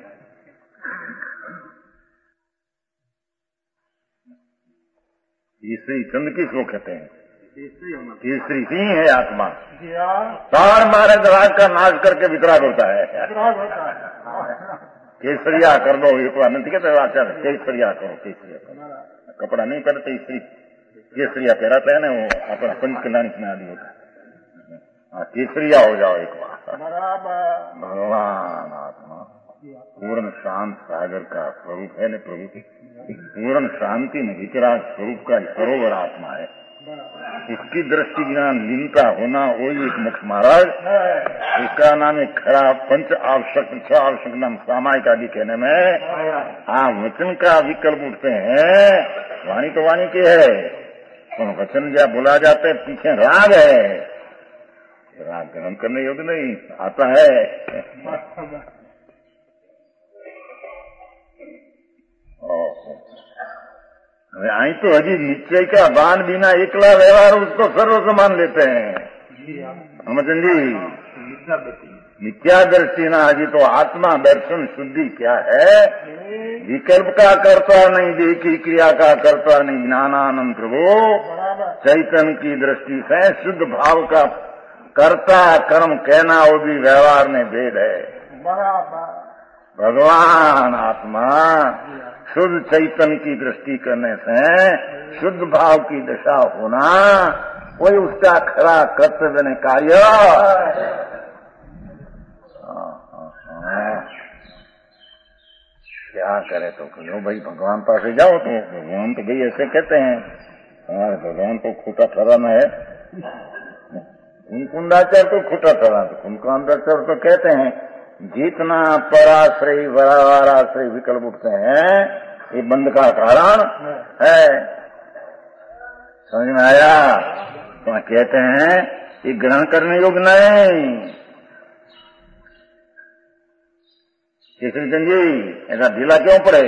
तीसरी चंद किसको कहते हैं? तीसरी सिंह है आत्मा। तार मारे राग का नाश करके वितराग होता है। केसरिया कर दो, एक बार नहीं कहते आचार्य, केसरिया करो, केसरिया करो। कपड़ा नहीं पहनते स्त्री, केसरिया पहराते हैं ना, वो अपना पंचकल्याण में आदि होता है। हाँ, केसरिया हो जाओ एक बार। भगवान आत्मा पूर्ण शांत सागर का स्वरूप है न प्रभु। पूर्ण शांति में वितराग स्वरूप का सरोवर आत्मा है। इसकी दृष्टि ज्ञान लीनता होना वही एक मुख्य महाराज। इसका नाम है खरा पंच आवश्यक, छह आवश्यक नाम सामायिक आदि कहने में आ वचन का विकल्प उठते हैं। वाणी तो वाणी की है, तो वचन क्या बोला जाता है, पीछे राग है, राग ग्रहण करने योग्य नहीं आता है। आई तो हजी निश्चय का बान बिना एकला व्यवहार उसको सर्व समान लेते हैं। समझ जी, मिथ्या दृष्टि ना, हजी तो आत्मा दर्शन शुद्धि क्या है? विकल्प का करता नहीं, देखी क्रिया का करता नहीं, ज्ञानानंद प्रभु चैतन्य की दृष्टि से शुद्ध भाव का कर्ता कर्म कहना वो भी व्यवहार में भेद है। भगवान आत्मा शुद्ध चैतन्य की दृष्टि करने से शुद्ध भाव की दशा होना वही उसका खरा कर्तव्य ने कार्य। क्या करे तो कहो भाई भगवान पास जाओ, तो भगवान तो भाई ऐसे कहते हैं, हमारे भगवान तो खोटा ठहराना है। कुंकुंडाचार्य तो खोटा ठहरा, तो कुंकुंडाचार्य तो कहते हैं जितना पराश्रय वराश्रय विकल्प उठते हैं ये बंद का कारण है। समझ में आया? तो कहते हैं ये ग्रहण करने योग्य नहीं। कृष्ण जी ऐसा ढीला क्यों पड़े?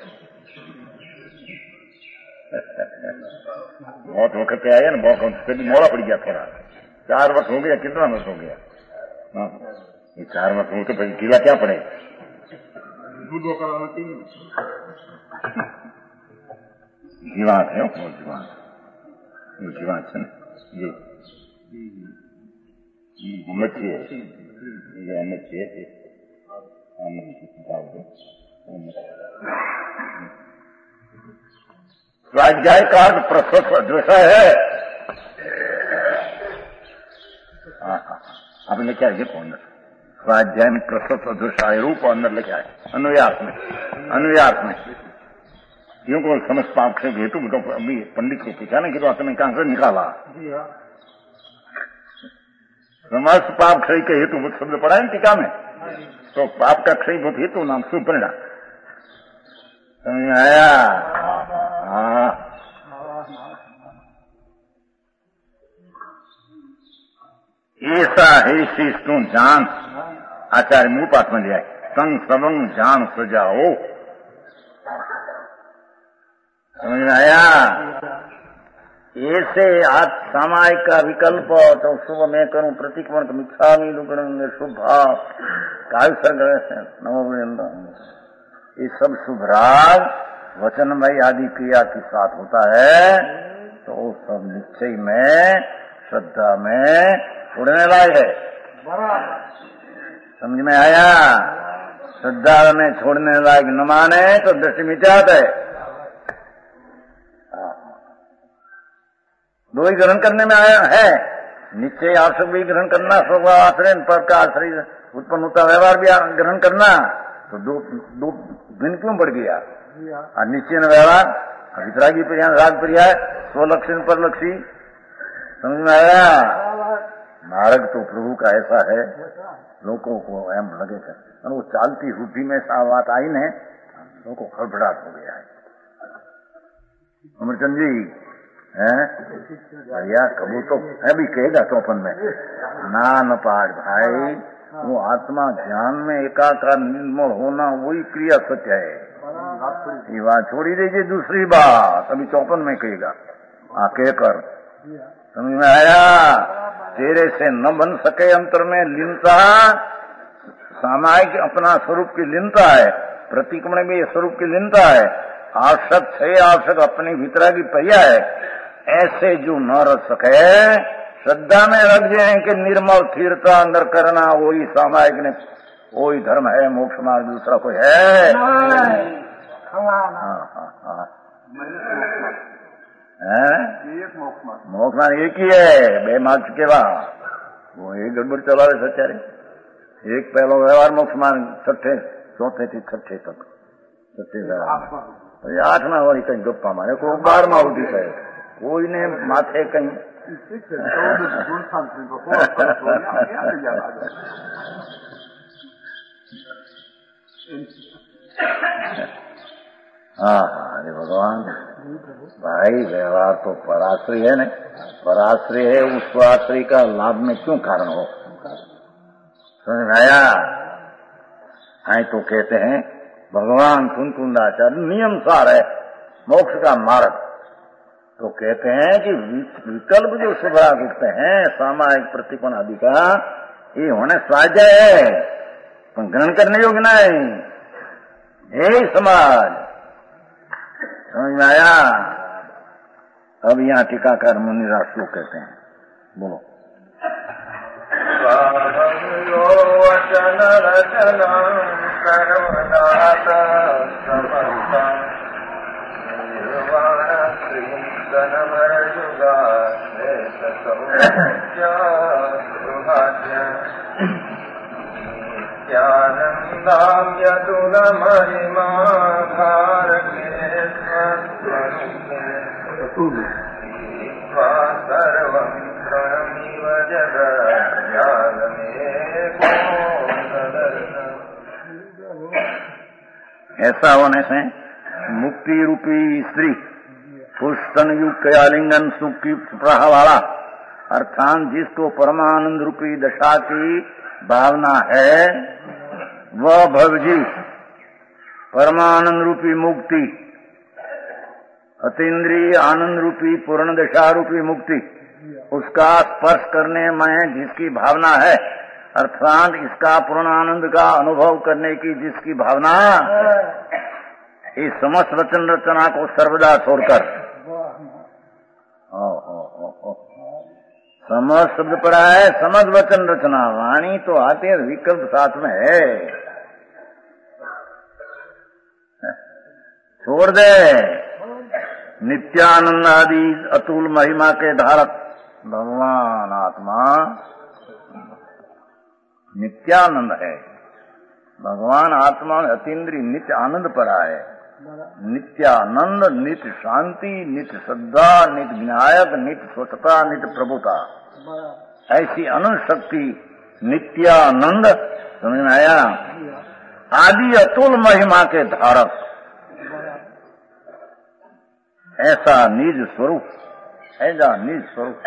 बहुत वक्त आया ना, बहुत वक्त भी मोड़ा पड़ गया थोड़ा। चार वर्ष हो गया, कितना वर्ष हो गया? हाँ, ये चार वर्ष हो तो फिर ढीला क्या पड़े? जीवात है वो, जीवात वो जीवात है ये मच्छी है, ये मच्छी है, स्वाध्याय का प्रसव सदृश है। अब लेके आइए कौन स्वाध्याय में प्रसव सदृश रूप अंदर लेके आए अनुयात में, अनुयात में क्योंकि समझ पाप से हेतु तो अभी पंडित को पूछा ना कि तो आपने कहां से निकाला? समझ पाप क्षय के हेतु बुद्ध शब्द पढ़ा है टीका में, तो पाप का क्षय बुद्ध हेतु नाम सुपरिणा। समझ में आया? हाँ, ऐसा है शीश तू जान आचार्य मुंह पाठ में लिया संग सबंग जान सजाओ। समझ में आया? ऐसे आज सामायिक का विकल्प तो शुभ में करूं प्रतिक्रमण मिच्छामी लुगणंगे शुभ काल ये सब शुभराग वचनमय आदि क्रिया के साथ होता है, तो सब निश्चय में श्रद्धा में उड़ने लायक है। समझ में आया? श्रद्धा में छोड़ने लायक न माने तो दृष्टि मिथ्यात है। दो ही ग्रहण करने में आया है, निश्चय आवश्यक भी ग्रहण करना, स्व आश्रय पर का आश्रय उत्पन्न होता व्यवहार भी ग्रहण करना, तो दो दो दिन क्यों बढ़ गया? और निश्चय न व्यवहार वितरागी पर्याय राग पर्याय स्वलक्षण पर लक्षी। समझ में आया? मार्ग तो प्रभु का ऐसा है, लोगों को एम लगेगा और वो चालती हुड्डी में सा बात आई ने लोगों को खड़बड़ाहट हो गया है। अमरचंद जी हैं भैया कबू तो है भी कहेगा चौपन में ना न पाठ भाई, वो आत्मा ज्ञान में एकाकार निर्मल होना वही क्रिया सत्य है। ये बात छोड़ी दीजिए, दूसरी बात अभी चौपन में कहेगा आ कहकर। समझ में आया? तेरे से न बन सके अंतर में लीनता, सामायिक अपना स्वरूप की लीनता है, प्रतिक्रमण में ये स्वरूप की लीनता है, आवश्यक है आवश्यक अपने भीतरा की पहिया है। ऐसे जो न रख सके श्रद्धा में रख जाए कि निर्मल तीर्थ अंदर करना वही सामायिक ने वही धर्म है, मोक्ष मार्ग दूसरा कोई है? मोक्ष मार्ग एक ही है, बे मार्ग के बाद वो एक गड़बड़ चला रहे सच्चारे। एक पहला व्यवहार मोक्ष मार्ग छठे चौथे थी छठे तक छठे व्यवहार आठवा वाली कहीं गप्पा मारे को बारहवा उठी है कोई ने माथे कहीं हाँ हाँ अरे भगवान भाई व्यवहार तो पराश्रय है न, पराश्रय है, उस आश्रय का लाभ में क्यों कारण हो? समझ आया? है तो कहते हैं भगवान कुंकुंडाचार्य नियम सार है मोक्ष का मार्ग, तो कहते हैं कि विकल्प जो सुभरा दिखते हैं सामायिक प्रतिपन्न आदि का ये होने स्वाध्याय है, तो ग्रहण करने योग्य नहीं। यही समाज समझ में आया? अब यहाँ टीकाकार मुनिराज श्लोक कहते हैं, बोलो। वचन रचना सर्वदाता समर्था निर्वाण श्रींदन भरयुगा श्रेष्ठ सौख्या सुभाग्य नित्यानंदाम यदुल महिमा भारकेश्वर सर्वं प्रणमिव जगज्जालमे ऐसा होने से मुख मुक्ति रूपी स्त्री, पुष्टन युग आलिंगन सुख की प्रहा वाला, अर्थात जिसको परमानंद रूपी दशा की भावना है वह भवजीव परमानंद रूपी मुक्ति, अतीन्द्रिय आनंद रूपी पूर्ण दशा रूपी मुक्ति, उसका स्पर्श करने में जिसकी भावना है, अर्थात इसका पूर्ण आनंद का अनुभव करने की जिसकी भावना, इस समस्त वचन रचना को सर्वदा छोड़कर, ओ, ओ, ओ, ओ, समस्त शब्द पड़ा है, समस्त वचन रचना, वाणी तो आते विकल्प साथ में है, छोड़ दे। नित्यानंद आदि अतुल महिमा के धारक भगवान आत्मा नित्यानंद है। भगवान आत्मा में अतीन्द्रिय नित्य आनंद पड़ा है, नित्यानंद, नित्य शांति, नित्य श्रद्धा, नित्य विनायक, नित्य स्वच्छता, नित्य प्रभुता, ऐसी अनंत शक्ति नित्यानंद, समझ में आया? आदि अतुल महिमा के धारक, ऐसा निज स्वरूप, ऐसा निज स्वरूप,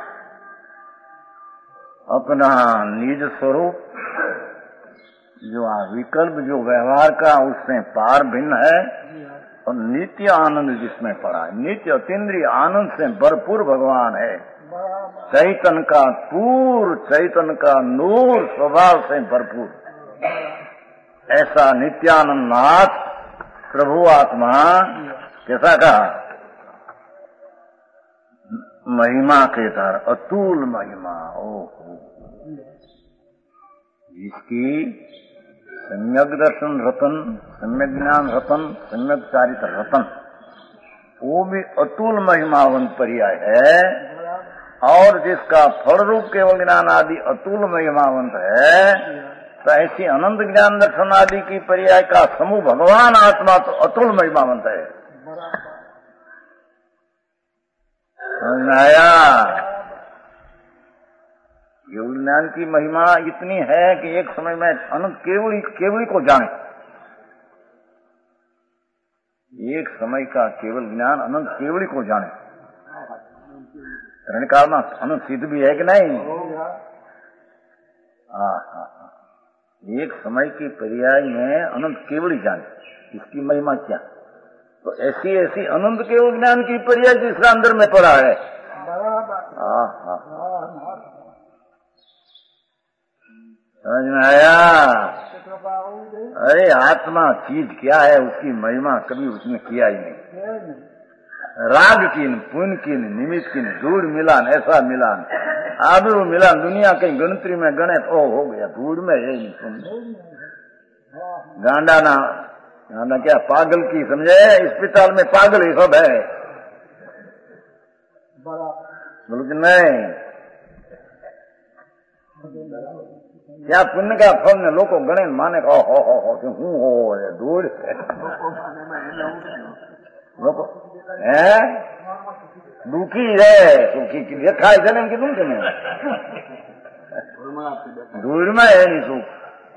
अपना निज स्वरूप जो विकल्प जो व्यवहार का उससे पार भिन्न है, और नित्य आनंद जिसमें पड़ा है, नित्य अतीन्द्रिय आनंद से भरपूर भगवान है, चैतन्य का पूर, चैतन्य का नूर, स्वभाव से भरपूर, ऐसा नित्यानंद नाथ प्रभु आत्मा कैसा कहा? महिमा के धार, अतुल महिमा, ओहो, जिसकी सम्यक दर्शन रतन, सम्यक ज्ञान रतन, सम्यक चारित्र रतन, वो भी अतुल महिमावंत पर्याय है, और जिसका फल रूप केवल ज्ञान आदि अतुल महिमावंत है, तो ऐसी अनंत ज्ञान दर्शन आदि की पर्याय का समूह भगवान आत्मा तो अतुल महिमावंत है। आया योग ज्ञान की महिमा इतनी है कि एक समय में अनंत केवली केवली को जाने, एक समय का केवल ज्ञान अनंत केवली को जाने। रणकाल में अनंत सिद्ध भी है कि नहीं? हाँ हाँ, एक समय की पर्याय में अनंत केवली जाने, इसकी महिमा क्या? तो ऐसी ऐसी अनंत केवल ज्ञान की पर्याय जिसका अंदर में पड़ा है। हाँ हाँ, समझ में आया? अरे आत्मा चीज क्या है, उसकी महिमा कभी उसने किया ही नहीं। राग की न, पुण्य की न, निमित्त की न, धूल मिलान, ऐसा मिलान, अब वो मिलान दुनिया कहीं गणतरी में गणे तो हो गया, धूल में है नहीं। सुन गांडा ना गांडा क्या, पागल की समझे, अस्पताल में पागल ही सब है, बोलो कि नहीं? क्या पुण्य का फल ने लोगों गणे माने का हो हो हो कि हूँ हो दूर लोग है दुखी है, सुखी की देखा है जन्म की तुम सुने दूर में है नहीं सुख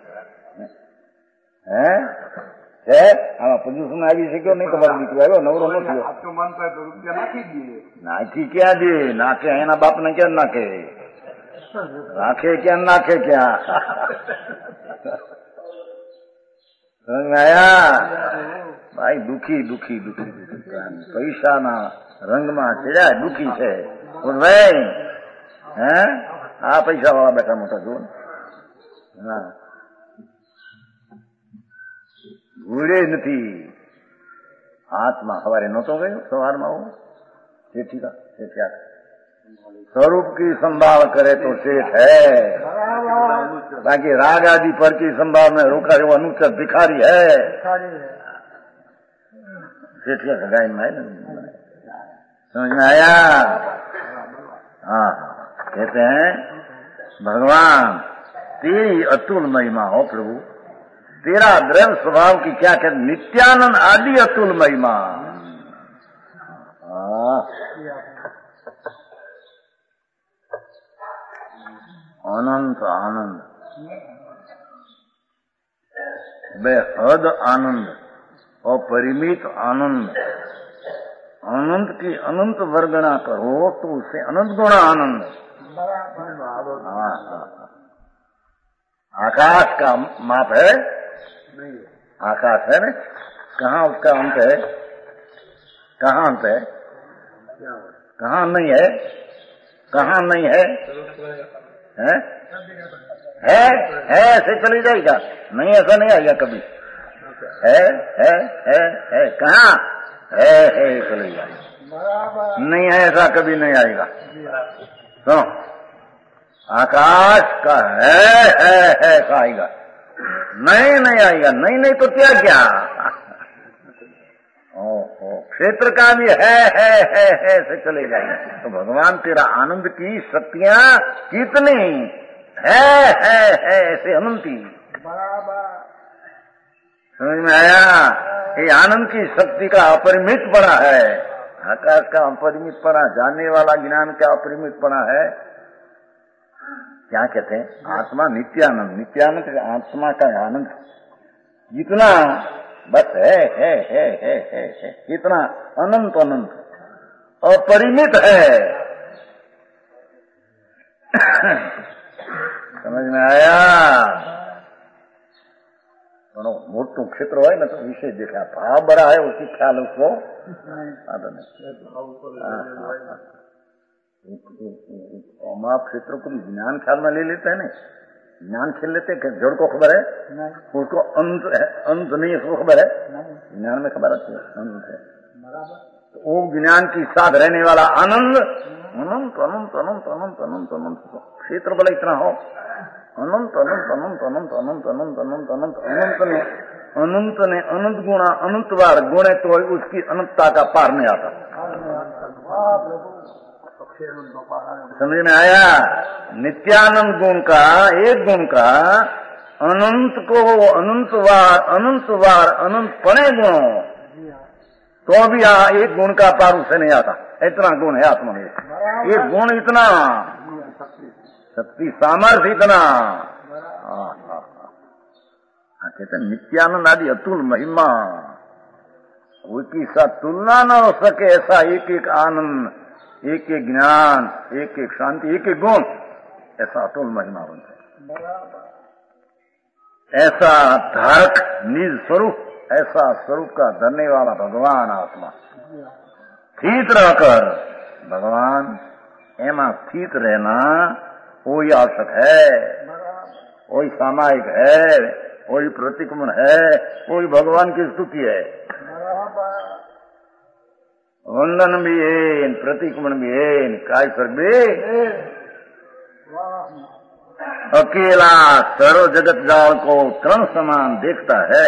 है है हाँ प्रदूषण आगे से क्यों नहीं खबर निकला नवरो नहीं आपको मानता है तो रुपया नाखी दिए नाखी क्या दिए नाखे है ना बाप ने क्या नाखे राखे क्या नाखे क्या समझ में आया भाई? दुखी दुखी दुखी पैसा ना रंग में चढ़ा दुखी है और भाई हैं आ पैसा वाला बैठा मोटा जो हाँ ભૂલે નથી આત્મા સવારે નહોતો ગયો સવારમાં હું શેઠીકા શેઠિયા स्वरूप की संभाल करे तो सेठ है, बाकी राग आदि पर की संभाल में रोका वो अनुचित भिखारी है। सेठिया का गायन में समझ में आया? हाँ कहते हैं भगवान तेरी अतुल महिमा हो प्रभु, तेरा द्रव्य स्वभाव की क्या कहते नित्यानंद आदि अतुल महिमा। अनंत आनंद, बेहद आनंद, अपरिमित आनंद, अनंत की अनंत वर्गना करो तो उसे अनंत गुणा आनंद। हाँ हाँ, आकाश का माप है, आकाश है ना, कहाँ उसका अंत है, कहाँ अंत है, कहाँ नहीं है, कहाँ नहीं है, है है है ऐसे चली जाएगा, नहीं ऐसा नहीं आएगा कभी, है है है है कहाँ है है चली जाएगा, नहीं है ऐसा कभी नहीं आएगा। तो आकाश का है है है आएगा, नहीं नहीं आएगा, नहीं नहीं तो क्या क्या, ओहो क्षेत्र का भी है है है है से चले जाएगा। तो भगवान तेरा आनंद की शक्तियां कितनी है है है ऐसे अनंती, समझ में आया? ये आनंद की शक्ति का अपरिमित पड़ा है, आकाश का अपरिमित पड़ा, जानने वाला ज्ञान का अपरिमित पड़ा है। क्या कहते हैं? आत्मा नित्यानंद, नित्यानंद आत्मा का आनंद जितना बस है है है है है, है। इतना अनंत अनंत अपरिमित है। समझ में आया? मोटू क्षेत्र हो ना तो विषय देखा, भाव बड़ा है उसकी ख्याल उसको आता नहीं। माप क्षेत्र को भी ज्ञान ख्याल में ले लेते हैं ना, ज्ञान खेल लेते हैं, जड़ को खबर है उसको अंत है, अंत नहीं है उसको खबर है, ज्ञान में खबर आती है अंत है। तो वो ज्ञान की साथ रहने वाला आनंद अनंत अनंत अनंत अनंत अनंत अनंत क्षेत्र भले इतना हो, अनंत अनंत अनंत अनंत अनंत अनंत अनंत अनंत अनंत ने अनंत ने अनंत गुणा अनंत बार गुणे तो उसकी अनंतता का पार नहीं आता। समझ में आया? नित्यानंद गुण का, एक गुण का अनंत को अनंत बार अनंत बार अनंत पने गुण तो भी एक गुण का पार उसे नहीं आता, इतना गुण है आत्मा में। एक गुण इतना शक्ति सामर्थ्य इतना, कहते नित्यानंद आदि अतुल महिमा, उसकी साथ तुलना न हो सके ऐसा एक एक आनंद, एक एक ज्ञान, एक एक शांति, एक एक गुण, ऐसा अतुल महिमा बनता है। ऐसा धारक निज स्वरूप, ऐसा स्वरूप का धरने वाला भगवान आत्मा स्थित रहकर, भगवान एमा स्थित रहना वही आवश्यक है, वही सामायिक है, वही प्रतिक्रमण है, वही भगवान की स्तुति है। वंदन भी है, प्रतिक्रमण भी है, काय स्वर्ग भी अकेला सर्व जगत जाल को तृण समान देखता है।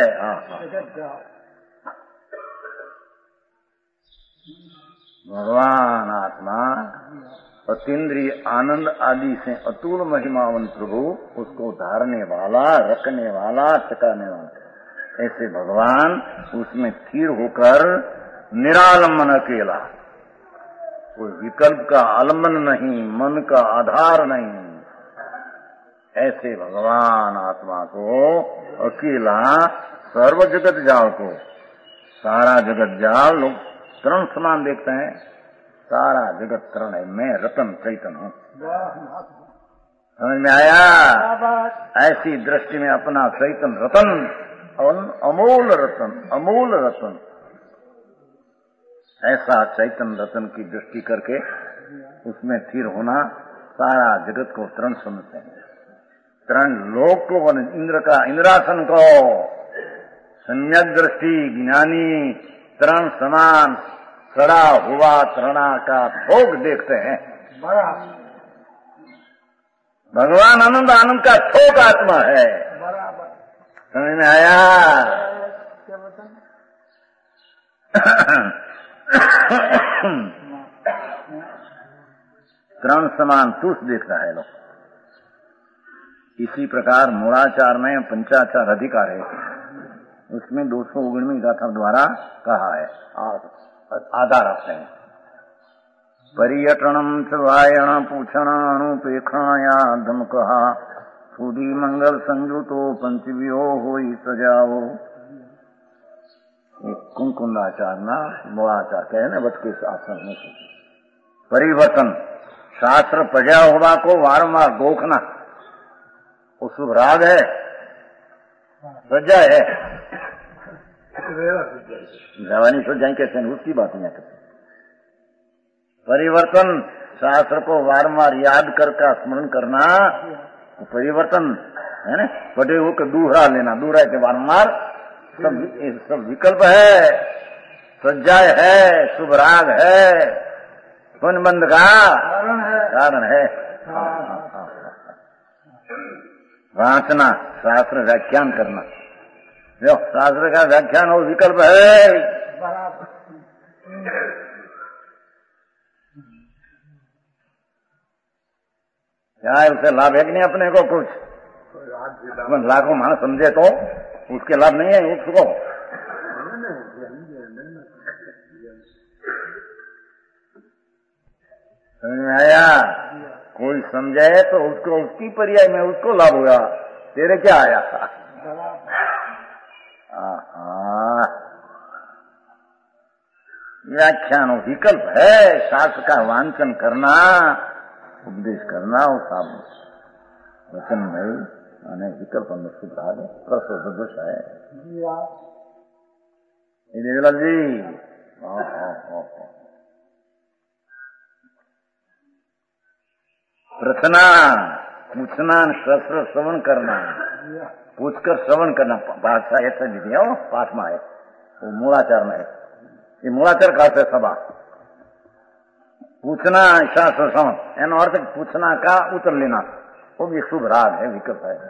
भगवान आत्मा अतीन्द्रिय आनंद आदि से अतुल महिमावन प्रभु, उसको धारने वाला, रखने वाला, टकाने वाला, ऐसे भगवान उसमें स्थिर होकर निरालंबन अकेला, कोई विकल्प का आलम्बन नहीं, मन का आधार नहीं, ऐसे भगवान आत्मा को अकेला सर्व जगत जाल को, सारा जगत जाल लोग तृण समान देखते हैं, सारा जगत तृण है, मैं रतन चैतन हूँ। समझ में आया? ऐसी दृष्टि में अपना चैतन रतन, अमूल रतन, अमूल रतन, ऐसा चैतन रतन की दृष्टि करके उसमें स्थिर होना, सारा जगत को तृण समझते हैं। तृण लोक को, इंद्र का इंद्रासन को सम्यक दृष्टि ज्ञानी तृण समान सड़ा हुआ तृणा का थोक देखते हैं। भगवान आनंद आनंद का थोक आत्मा है। समझ में आया? तृण समान तुष देखता है लोग। इसी प्रकार मूढ़ाचार में पंचाचार अधिकार है, उसमें दो सौ उगणवीं गाथा द्वारा कहा है, आधार रखते हैं। पर्यटनम च वायण पूषण अनुपेक्षाया धम कहा, सुधी मंगल संयुतो पंचवियो होई सजाओ। कुंकुंदाचार्य मूलाचार कहे ने बटके आश्रम में परिवर्तन शास्त्र पढ़ा हुआ को वारंवार गोखना वो शुभ राग है, सज्जा है। जवानी सज्जाएं कैसे हैं उसकी बात नहीं करते। परिवर्तन शास्त्र को वारंवार याद करके स्मरण करना परिवर्तन है ना। पढ़े हो के दूहरा लेना, दूहरा के वारंवार सब सब विकल्प है, सज्जाए है, शुभ राग है, पुनबंध का कारण है। वाचना शास्त्र व्याख्यान करना, जो शास्त्र का व्याख्यान हो विकल्प है। क्या है उसे लाभ है कि नहीं अपने को कुछ? लाखों मानस समझे तो उसके लाभ नहीं है उसको। समझ में आया? कोई समझे तो उसको उसकी पर्याय में उसको लाभ होगा, तेरे क्या आया? व्याख्यान विकल्प है, शास्त्र का वांचन करना, उपदेश करना, वो सब वचन नहीं અને વિકલ્પ અંદર શું ભાગે કરશો સદોષ है દેવલાલજી। प्रथना पूछना, शस्त्र श्रवण करना, पूछकर श्रवण करना। भाषा ऐसा विधि है पाठ में है, वो मूलाचार में है। ये मूलाचार का है सभा पूछना शास्त्र श्रवण, एनो अर्थ पूछना का उत्तर लेना, वो भी शुभ राग है, विकल्प है।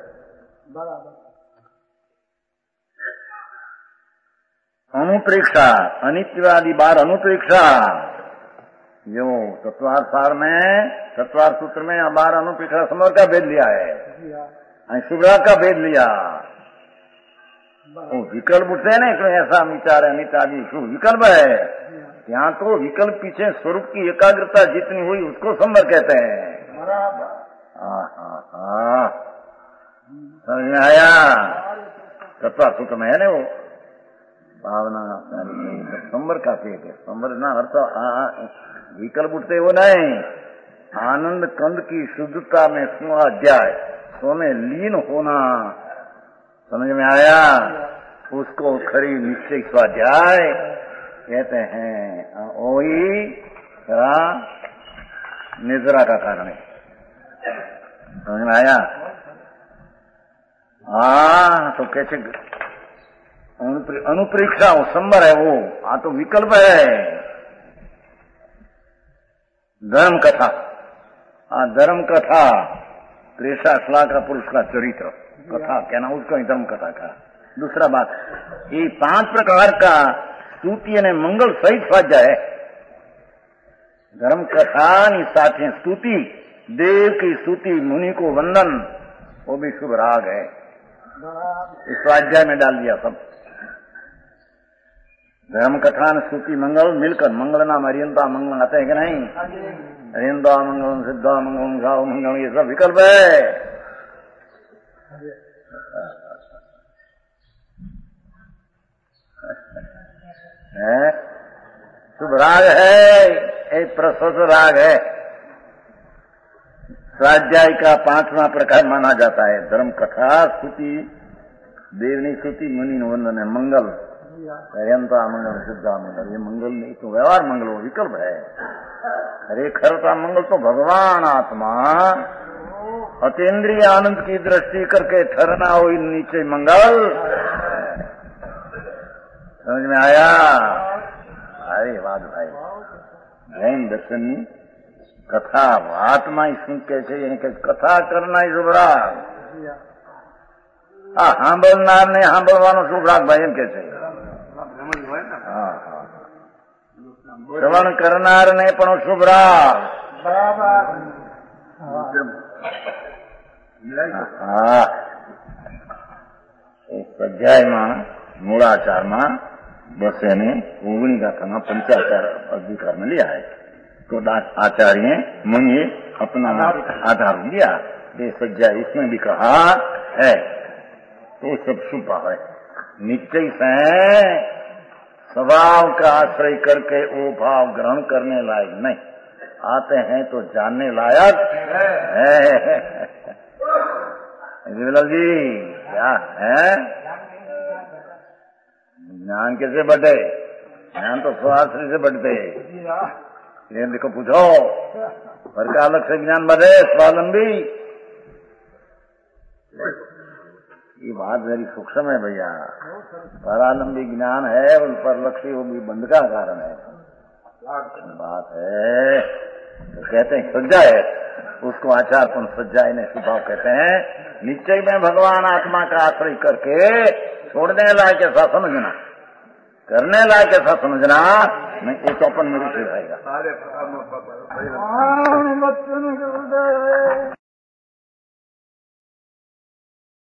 अनुप्रेक्षा अनित्यवादी बार अनुप्रेक्षा, जो तत्वार सार में तत्वार सूत्र में बार अनुप्रेक्षा समर का भेद लिया है, शुभ राग का भेद लिया। वो विकल्प उठते हैं ना, ऐसा विचार है अनित आदि शुभ विकल्प है। यहाँ तो विकल्प पीछे स्वरूप की एकाग्रता जितनी हुई उसको संवर कहते हैं। समझ में आया? तत्व सूत्र में है ना वो भावना संवर का पेट है। संवर ना अर्थ विकल्प उठते वो नहीं, आनंद कंद की शुद्धता में स्व अध्याय स्व में लीन होना। समझ में आया? उसको खरी निश्चय स्वाध्याय कहते हैं। वही निद्रा का कारण है। समझ में आया? हाँ तो कैसे अनुप्रेक्षा वो संबर है, वो हाँ तो विकल्प है। धर्म कथा, हाँ धर्म कथा त्रेषा श्लाघ का पुरुष का चरित्र कथा कहना, उसको ही धर्म कथा का। दूसरा बात, ये पांच प्रकार का स्तुति ने मंगल सहित स्वाध्याय है। धर्म कथा साथ स्तुति, देव की स्तुति, मुनि को वंदन, वो भी शुभ राग है। इस स्वाध्याय में डाल दिया सब। धर्म कथा स्तुति मंगल मिलकर मंगल नाम अरियंता मंगल आते हैं कि नहीं? अरियंता मंगल, सिद्धा मंगल, घाव मंगल, ये सब विकल्प है। है शुभ राग है, एक प्रशस्त राग है। स्वाध्याय का पांचवा प्रकार माना जाता है धर्म कथा स्तुति, देवनी स्तुति, मुनि वंदन है मंगल, अयंता मंगल, सिद्धा मंगल। ये मंगल नहीं तो व्यवहार मंगल, वो विकल्प है। अरे खरता मंगल तो भगवान आत्मा अतीन्द्रिय आनंद की दृष्टि करके ठहरना हो नीचे मंगल। समझ में आया? अरे वाद भाई, जैन दर्शन कथा आत्मा શું કે છે એને કે કથા કરનાર શુભ રાગ, આ સાંભળનાર ને સાંભળવાનો શુભ રાગ ભાઈ એમ કે છે। હા હા શ્રવણ કરનાર ને પણ શુભ રાગ બરાબર। હા એક અધ્યાયમાં મૂળાચારમાં બસે ને ઓગણી ગાથામાં પંચાચાર અધિકાર में लिया है। तो आचार्य मुनि अपना आधार लिया, ये सज्जा इसमें भी कहा है। तो सब शुभ है, निश्चय से स्वभाव का आश्रय करके वो भाव ग्रहण करने लायक नहीं, आते हैं तो जानने लायक है। विमल जी क्या है? ज्ञान कैसे बढ़े? ज्ञान तो स्वाश्रय से बढ़ते। ये देखो पूछो, पर का अलग से ज्ञान बढ़े स्वावलंबी? ये बात मेरी सूक्ष्म है भैया। परालंबी ज्ञान है, उन पर लक्ष्य वो भी बंध का कारण है। बात है तो कहते हैं सज्जा है, उसको आचारपन सज्जा इन्हें स्वभाव कहते हैं। निश्चय में भगवान आत्मा का आश्रय करके छोड़ने लायक ऐसा समझना, करने लायक ऐसा समझना नहीं, ये तो अपन में रुचि रहेगा।